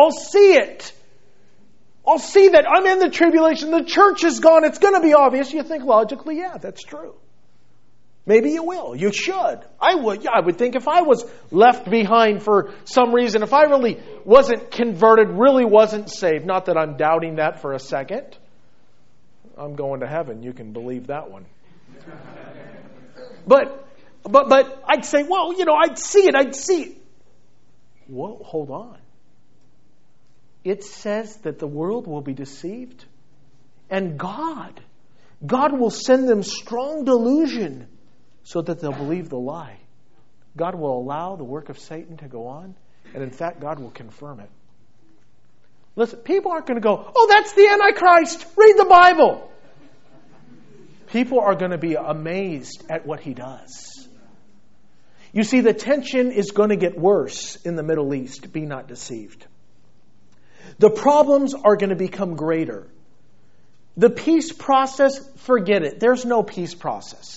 I'll see that I'm in the tribulation, the church is gone, it's going to be obvious. You think logically, yeah, that's true. Maybe you will. You should. I would. Yeah, I would think if I was left behind for some reason, if I really wasn't converted, really wasn't saved, not that I'm doubting that for a second. I'm going to heaven. You can believe that one. But I'd say, well, I'd see it. Whoa, hold on. It says that the world will be deceived. And God will send them strong delusion so that they'll believe the lie. God will allow the work of Satan to go on. And in fact, God will confirm it. Listen, people aren't going to go, oh, that's the Antichrist. Read the Bible. People are going to be amazed at what he does. You see, the tension is going to get worse in the Middle East. Be not deceived. The problems are going to become greater. The peace process, forget it. There's no peace process.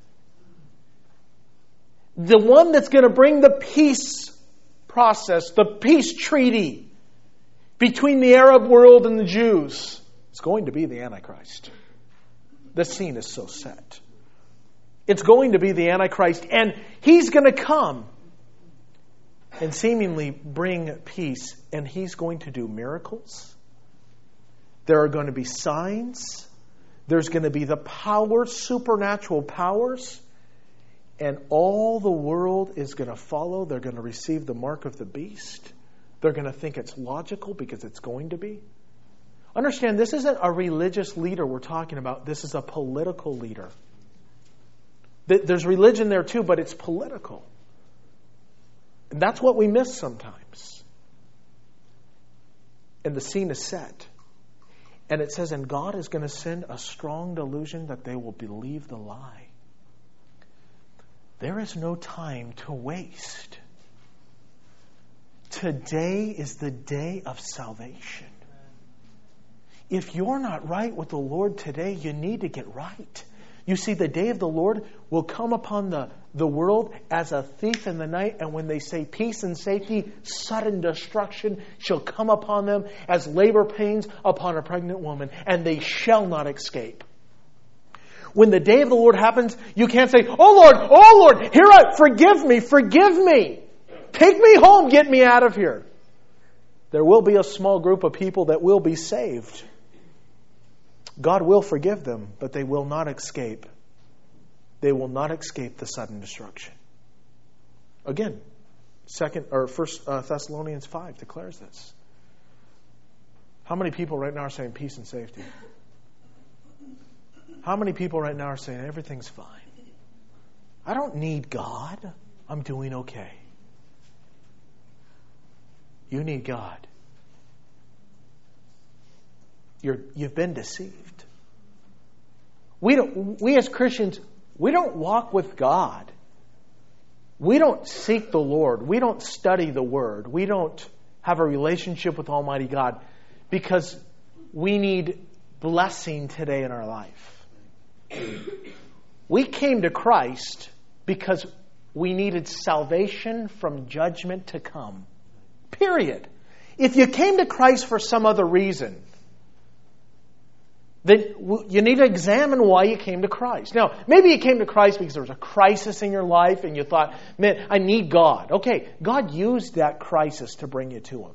The one that's going to bring the peace process, the peace treaty between the Arab world and the Jews, is going to be the Antichrist. The scene is so set. It's going to be the Antichrist, and he's going to come and seemingly bring peace, and he's going to do miracles. There are going to be signs. There's going to be the power, supernatural powers, and all the world is going to follow. They're going to receive the mark of the beast. They're going to think it's logical because it's going to be. Understand, this isn't a religious leader we're talking about. This is a political leader. There's religion there too, but it's political. And that's what we miss sometimes. And the scene is set. And it says, and God is going to send a strong delusion that they will believe the lie. There is no time to waste. Today is the day of salvation. If you're not right with the Lord today, you need to get right. You see, the day of the Lord will come upon the world as a thief in the night. And when they say peace and safety, sudden destruction shall come upon them as labor pains upon a pregnant woman. And they shall not escape. When the day of the Lord happens, you can't say, oh Lord, forgive me. Take me home, get me out of here. There will be a small group of people that will be saved. God will forgive them, but they will not escape. They will not escape the sudden destruction. Again, 1 Thessalonians 5 declares this. How many people right now are saying peace and safety? How many people right now are saying everything's fine? I don't need God. I'm doing okay. You need God. You've been deceived. We as Christians, we don't walk with God. We don't seek the Lord. We don't study the Word. We don't have a relationship with Almighty God because we need blessing today in our life. We came to Christ because we needed salvation from judgment to come. Period. If you came to Christ for some other reason, then you need to examine why you came to Christ. Now, maybe you came to Christ because there was a crisis in your life and you thought, man, I need God. Okay, God used that crisis to bring you to Him.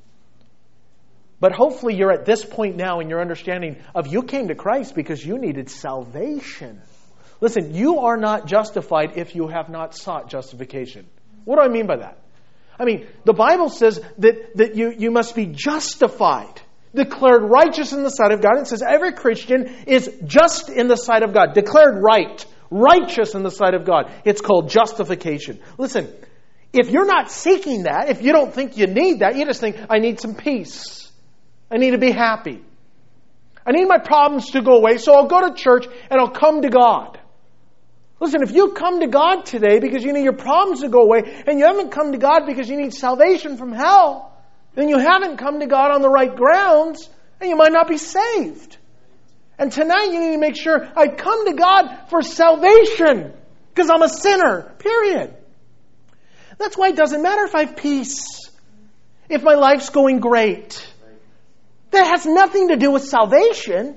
But hopefully you're at this point now in your understanding of you came to Christ because you needed salvation. Listen, you are not justified if you have not sought justification. What do I mean by that? I mean, the Bible says that you must be justified, declared righteous in the sight of God. It says every Christian is just in the sight of God, declared righteous in the sight of God. It's called justification. Listen, if you're not seeking that, if you don't think you need that, you just think, I need some peace. I need to be happy. I need my problems to go away, so I'll go to church and I'll come to God. Listen, if you come to God today because you need your problems to go away, and you haven't come to God because you need salvation from hell, then you haven't come to God on the right grounds, and you might not be saved. And tonight you need to make sure I come to God for salvation, because I'm a sinner, period. That's why it doesn't matter if I have peace, if my life's going great. That has nothing to do with salvation.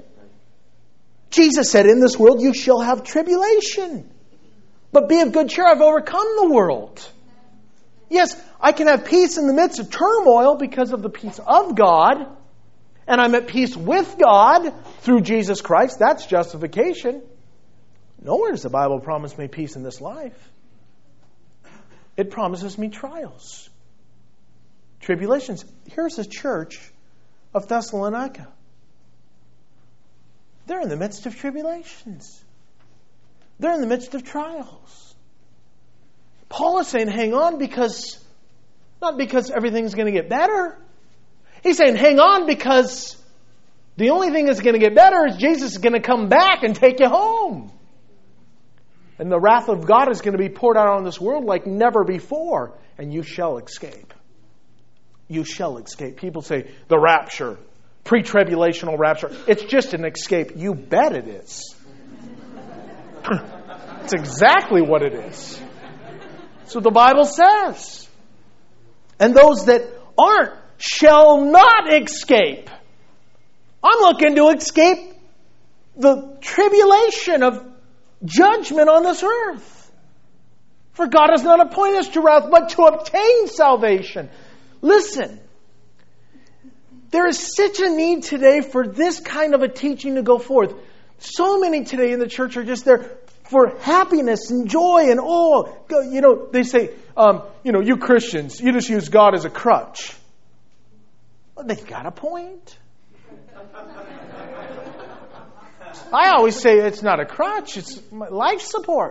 Jesus said, in this world you shall have tribulation. But be of good cheer, I've overcome the world. Yes, I can have peace in the midst of turmoil because of the peace of God. And I'm at peace with God through Jesus Christ. That's justification. Nowhere does the Bible promise me peace in this life. It promises me trials, tribulations. Here's the church of Thessalonica. They're in the midst of tribulations. They're in the midst of trials. Paul is saying, hang on, not because everything's going to get better. He's saying, hang on, because the only thing that's going to get better is Jesus is going to come back and take you home. And the wrath of God is going to be poured out on this world like never before. And you shall escape. You shall escape. People say, the rapture, pre-tribulational rapture. It's just an escape. You bet it is. It's exactly what it is. So the Bible says. And those that aren't shall not escape. I'm looking to escape the tribulation of judgment on this earth. For God has not appointed us to wrath, but to obtain salvation. Listen, there is such a need today for this kind of a teaching to go forth. So many today in the church are just there for happiness and joy and they say, you Christians, you just use God as a crutch. Well, they've got a point. I always say it's not a crutch, it's my life support.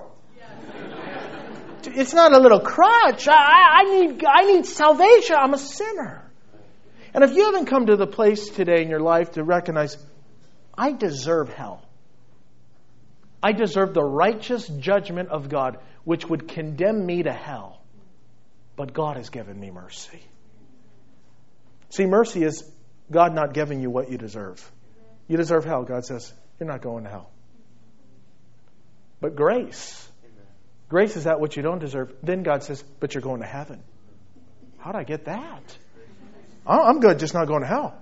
It's not a little crutch. I need salvation. I'm a sinner. And if you haven't come to the place today in your life to recognize, I deserve hell. I deserve the righteous judgment of God, which would condemn me to hell. But God has given me mercy. See, mercy is God not giving you what you deserve. You deserve hell. God says, you're not going to hell. But grace. Grace is that which you don't deserve. Then God says, but you're going to heaven. How'd I get that? I'm good just not going to hell.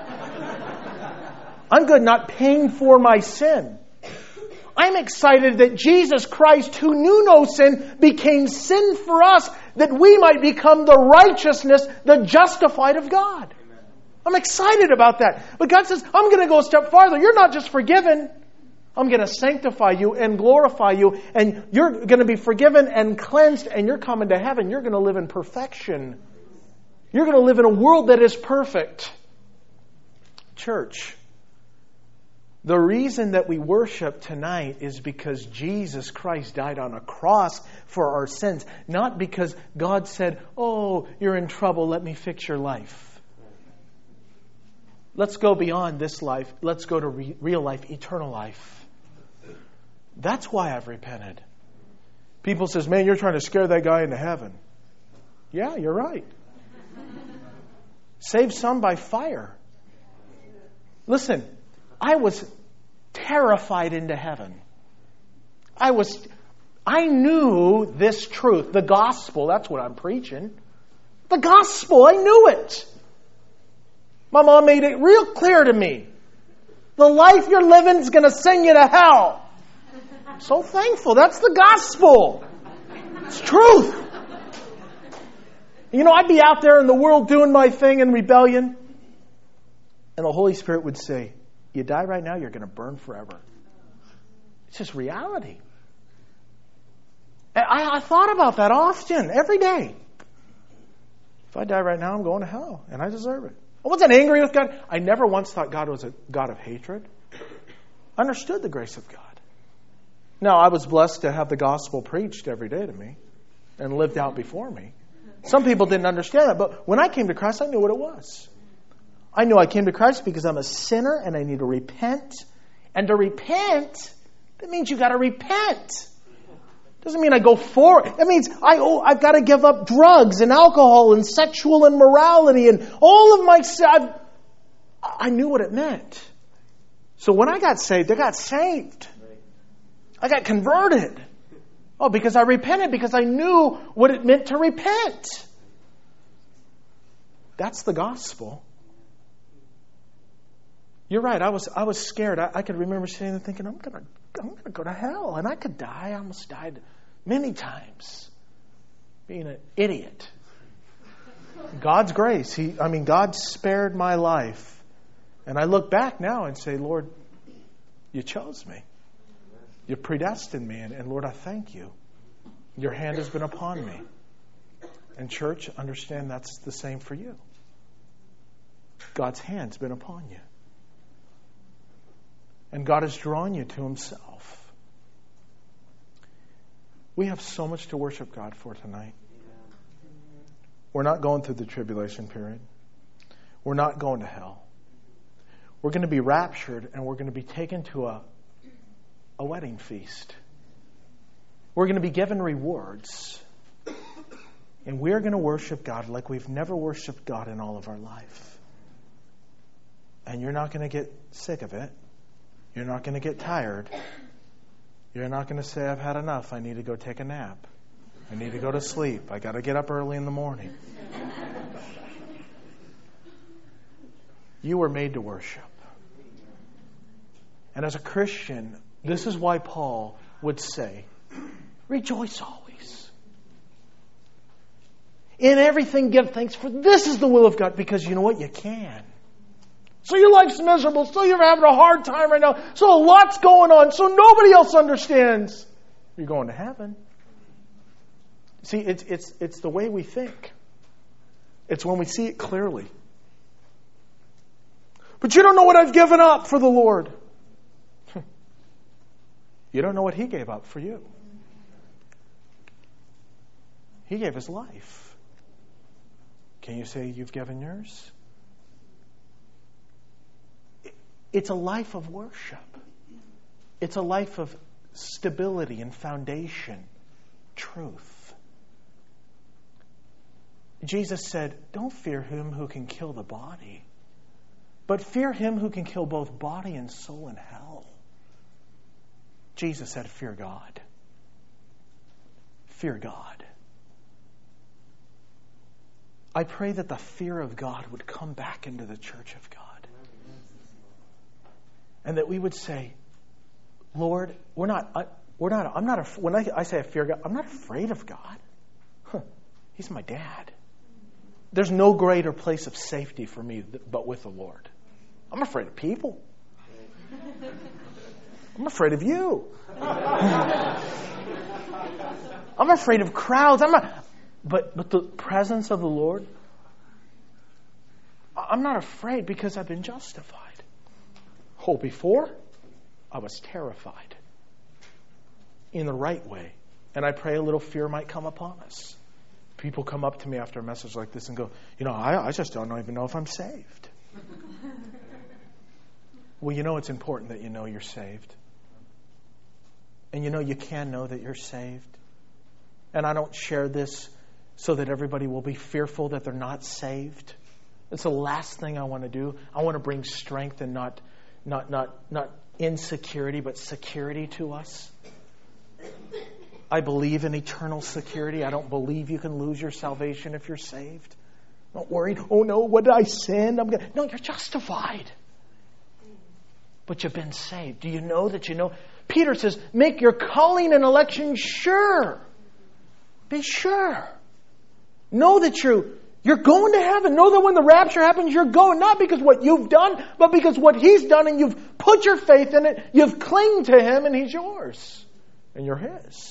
I'm good not paying for my sin. I'm excited that Jesus Christ, who knew no sin, became sin for us, that we might become the righteousness, the justified of God. I'm excited about that. But God says, I'm going to go a step farther. You're not just forgiven. I'm going to sanctify you and glorify you, and you're going to be forgiven and cleansed, and you're coming to heaven. You're going to live in perfection. You're going to live in a world that is perfect. Church, the reason that we worship tonight is because Jesus Christ died on a cross for our sins, not because God said, oh, you're in trouble, let me fix your life. Let's go beyond this life. Let's go to real life, eternal life. That's why I've repented. People says, man, you're trying to scare that guy into heaven. Yeah, you're right. Save some by fire. Listen, I was terrified into heaven. I knew this truth, the gospel. That's what I'm preaching. The gospel, I knew it. My mom made it real clear to me. The life you're living is going to send you to hell. I'm so thankful. That's the gospel. It's truth. You know, I'd be out there in the world doing my thing in rebellion, and the Holy Spirit would say, you die right now, you're going to burn forever. It's just reality. I thought about that often, every day. If I die right now, I'm going to hell, and I deserve it. I wasn't angry with God. I never once thought God was a God of hatred. I understood the grace of God. Now, I was blessed to have the gospel preached every day to me and lived out before me. Some people didn't understand that, but when I came to Christ, I knew what it was. I knew I came to Christ because I'm a sinner and I need to repent. And to repent, that means you got to repent. Doesn't mean I go forward. That means I've got to give up drugs and alcohol and sexual immorality and all of my sin. I knew what it meant. So when I got saved, I got saved. I got converted. Oh, because I repented, because I knew what it meant to repent. That's the gospel. You're right. I was scared. I could remember sitting there thinking, I'm gonna go to hell, and I could die. I almost died many times, being an idiot. God's grace. God spared my life, and I look back now and say, Lord, you chose me. You predestined me, and Lord, I thank you. Your hand has been upon me. And church, understand that's the same for you. God's hand's been upon you. And God has drawn you to Himself. We have so much to worship God for tonight. We're not going through the tribulation period. We're not going to hell. We're going to be raptured, and we're going to be taken to a wedding feast. We're going to be given rewards. And we're going to worship God like we've never worshiped God in all of our life. And you're not going to get sick of it. You're not going to get tired. You're not going to say, I've had enough. I need to go take a nap. I need to go to sleep. I got to get up early in the morning. You were made to worship. And as a Christian, this is why Paul would say, rejoice always. In everything give thanks, for this is the will of God. Because you know what? You can. So your life's miserable. So you're having a hard time right now. So a lot's going on. So nobody else understands. You're going to heaven. See, it's the way we think. It's when we see it clearly. But you don't know what I've given up for the Lord. You don't know what He gave up for you. He gave His life. Can you say you've given yours? It's a life of worship. It's a life of stability and foundation, truth. Jesus said, don't fear him who can kill the body, but fear him who can kill both body and soul in hell. Jesus said, fear God. Fear God. I pray that the fear of God would come back into the church of God. And that we would say, Lord, when I say I fear God, I'm not afraid of God. He's my dad. There's no greater place of safety for me but with the Lord. I'm afraid of people. I'm afraid of you. I'm afraid of crowds. But the presence of the Lord, I'm not afraid because I've been justified. Oh, before, I was terrified in the right way. And I pray a little fear might come upon us. People come up to me after a message like this and go, I just don't even know if I'm saved. Well, it's important that you know you're saved. And you can know that you're saved. And I don't share this so that everybody will be fearful that they're not saved. It's the last thing I want to do. I want to bring strength and not insecurity, but security to us. I believe in eternal security. I don't believe you can lose your salvation if you're saved. Don't worry. Oh no, what did I sin? No, you're justified. But you've been saved. Do you know that you know? Peter says, make your calling and election sure. Be sure. Know that you're going to heaven. Know that when the rapture happens, you're going. Not because what you've done, but because what He's done, and you've put your faith in it. You've clinged to Him, and He's yours. And you're His.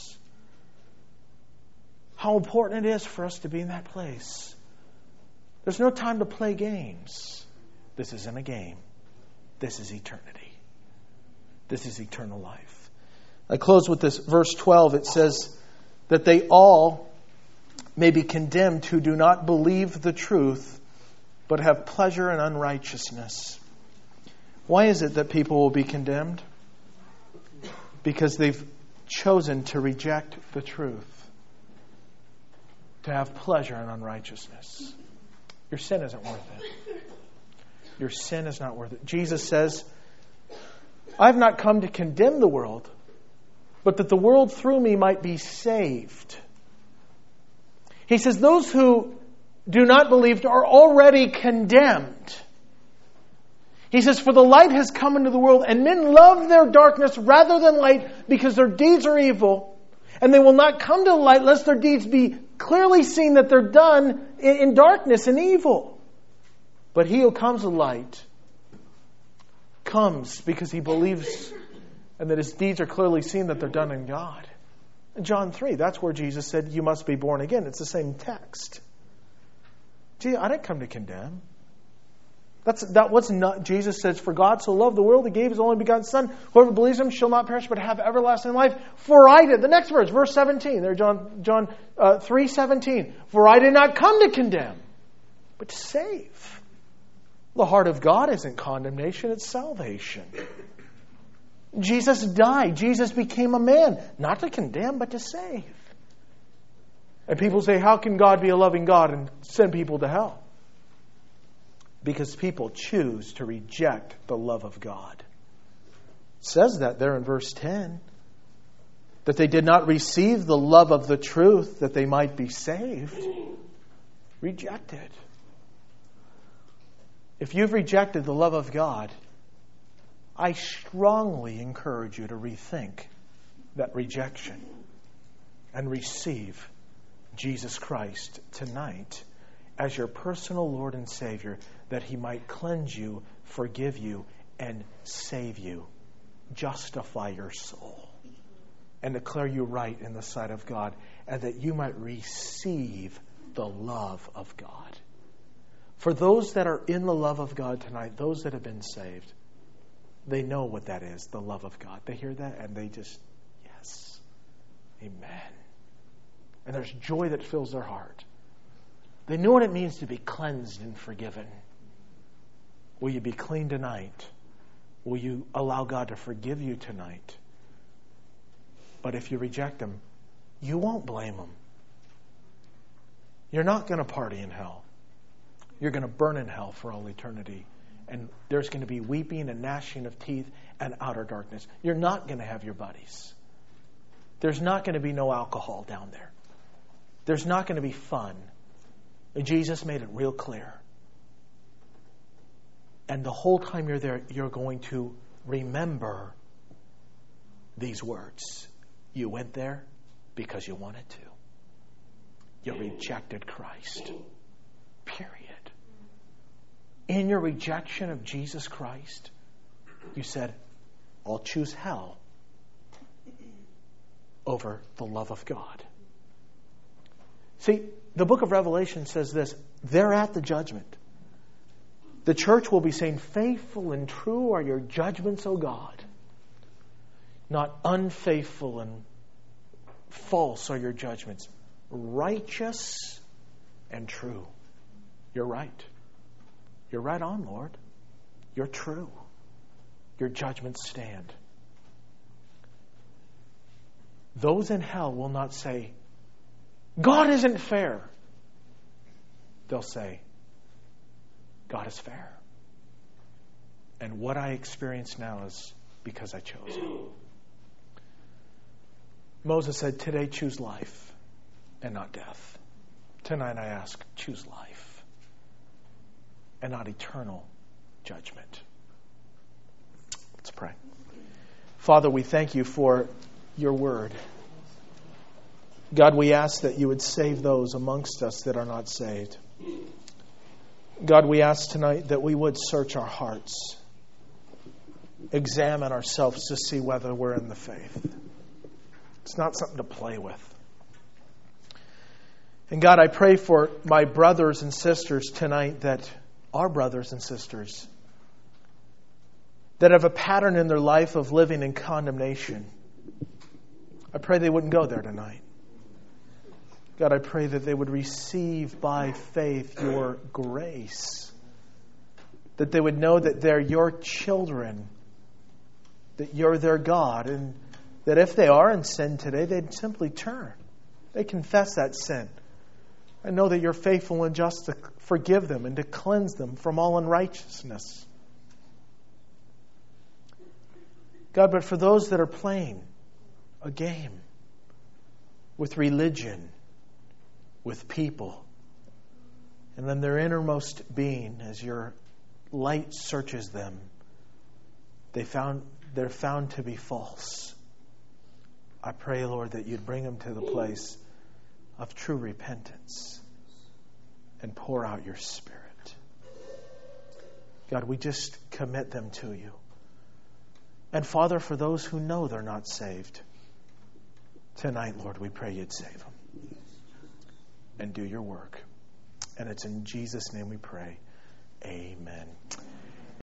How important it is for us to be in that place. There's no time to play games. This isn't a game. This is eternity. This is eternal life. I close with this. Verse 12, it says that they all may be condemned who do not believe the truth, but have pleasure in unrighteousness. Why is it that people will be condemned? Because they've chosen to reject the truth. To have pleasure in unrighteousness. Your sin isn't worth it. Your sin is not worth it. Jesus says, I've not come to condemn the world, but that the world through me might be saved. He says, those who do not believe are already condemned. He says, for the light has come into the world, and men love their darkness rather than light because their deeds are evil. And they will not come to the light lest their deeds be clearly seen that they're done in darkness and evil. But he who comes to light comes because he believes and that his deeds are clearly seen that they're done in God. In John 3, that's where Jesus said, you must be born again. It's the same text. Gee, I didn't come to condemn. Jesus says, for God so loved the world, He gave His only begotten Son. Whoever believes Him shall not perish, but have everlasting life. For I did. The next verse, verse 17. There, John 3:17. For I did not come to condemn, but to save. The heart of God isn't condemnation, it's salvation. Jesus died. Jesus became a man, not to condemn, but to save. And people say, how can God be a loving God and send people to hell? Because people choose to reject the love of God. It says that there in verse 10. That they did not receive the love of the truth that they might be saved. Rejected. If you've rejected the love of God, I strongly encourage you to rethink that rejection and receive Jesus Christ tonight as your personal Lord and Savior, that He might cleanse you, forgive you, and save you, justify your soul, and declare you right in the sight of God, and that you might receive the love of God. For those that are in the love of God tonight, those that have been saved, they know what that is, the love of God. They hear that and they just, yes, amen. And there's joy that fills their heart. They know what it means to be cleansed and forgiven. Will you be clean tonight? Will you allow God to forgive you tonight? But if you reject Him, you won't blame Him. You're not going to party in hell. You're going to burn in hell for all eternity. and there's going to be weeping and gnashing of teeth and outer darkness. You're not going to have your buddies. There's not going to be no alcohol down there. There's not going to be fun. And Jesus made it real clear. And the whole time you're there, you're going to remember these words. You went there because you wanted to. You rejected Christ. Period. In your rejection of Jesus Christ, you said, I'll choose hell over the love of God. See, the book of Revelation says this. They're at the judgment. The church will be saying, faithful and true are your judgments, O God. Not unfaithful and false are your judgments. Righteous and true. You're right. You're right on, Lord. You're true. Your judgments stand. Those in hell will not say, God isn't fair. They'll say, God is fair. And what I experience now is because I chose Him. Moses said, today choose life and not death. Tonight I ask, choose life and not eternal judgment. Let's pray. Father, we thank you for your word. God, we ask that you would save those amongst us that are not saved. God, we ask tonight that we would search our hearts, examine ourselves to see whether we're in the faith. It's not something to play with. And God, I pray for my brothers and sisters tonight that are brothers and sisters that have a pattern in their life of living in condemnation. I pray they wouldn't go there tonight. God, I pray that they would receive by faith your grace. That they would know that they're your children. That you're their God. And that if they are in sin today, they'd simply turn. They confess that sin. I know that you're faithful and just to forgive them and to cleanse them from all unrighteousness. God, but for those that are playing a game with religion, with people, and then their innermost being, as your light searches them, they're found to be false. I pray, Lord, that you'd bring them to the place of true repentance and pour out your Spirit. God, we just commit them to you. And Father, for those who know they're not saved, tonight, Lord, we pray you'd save them and do your work. And it's in Jesus' name we pray. Amen.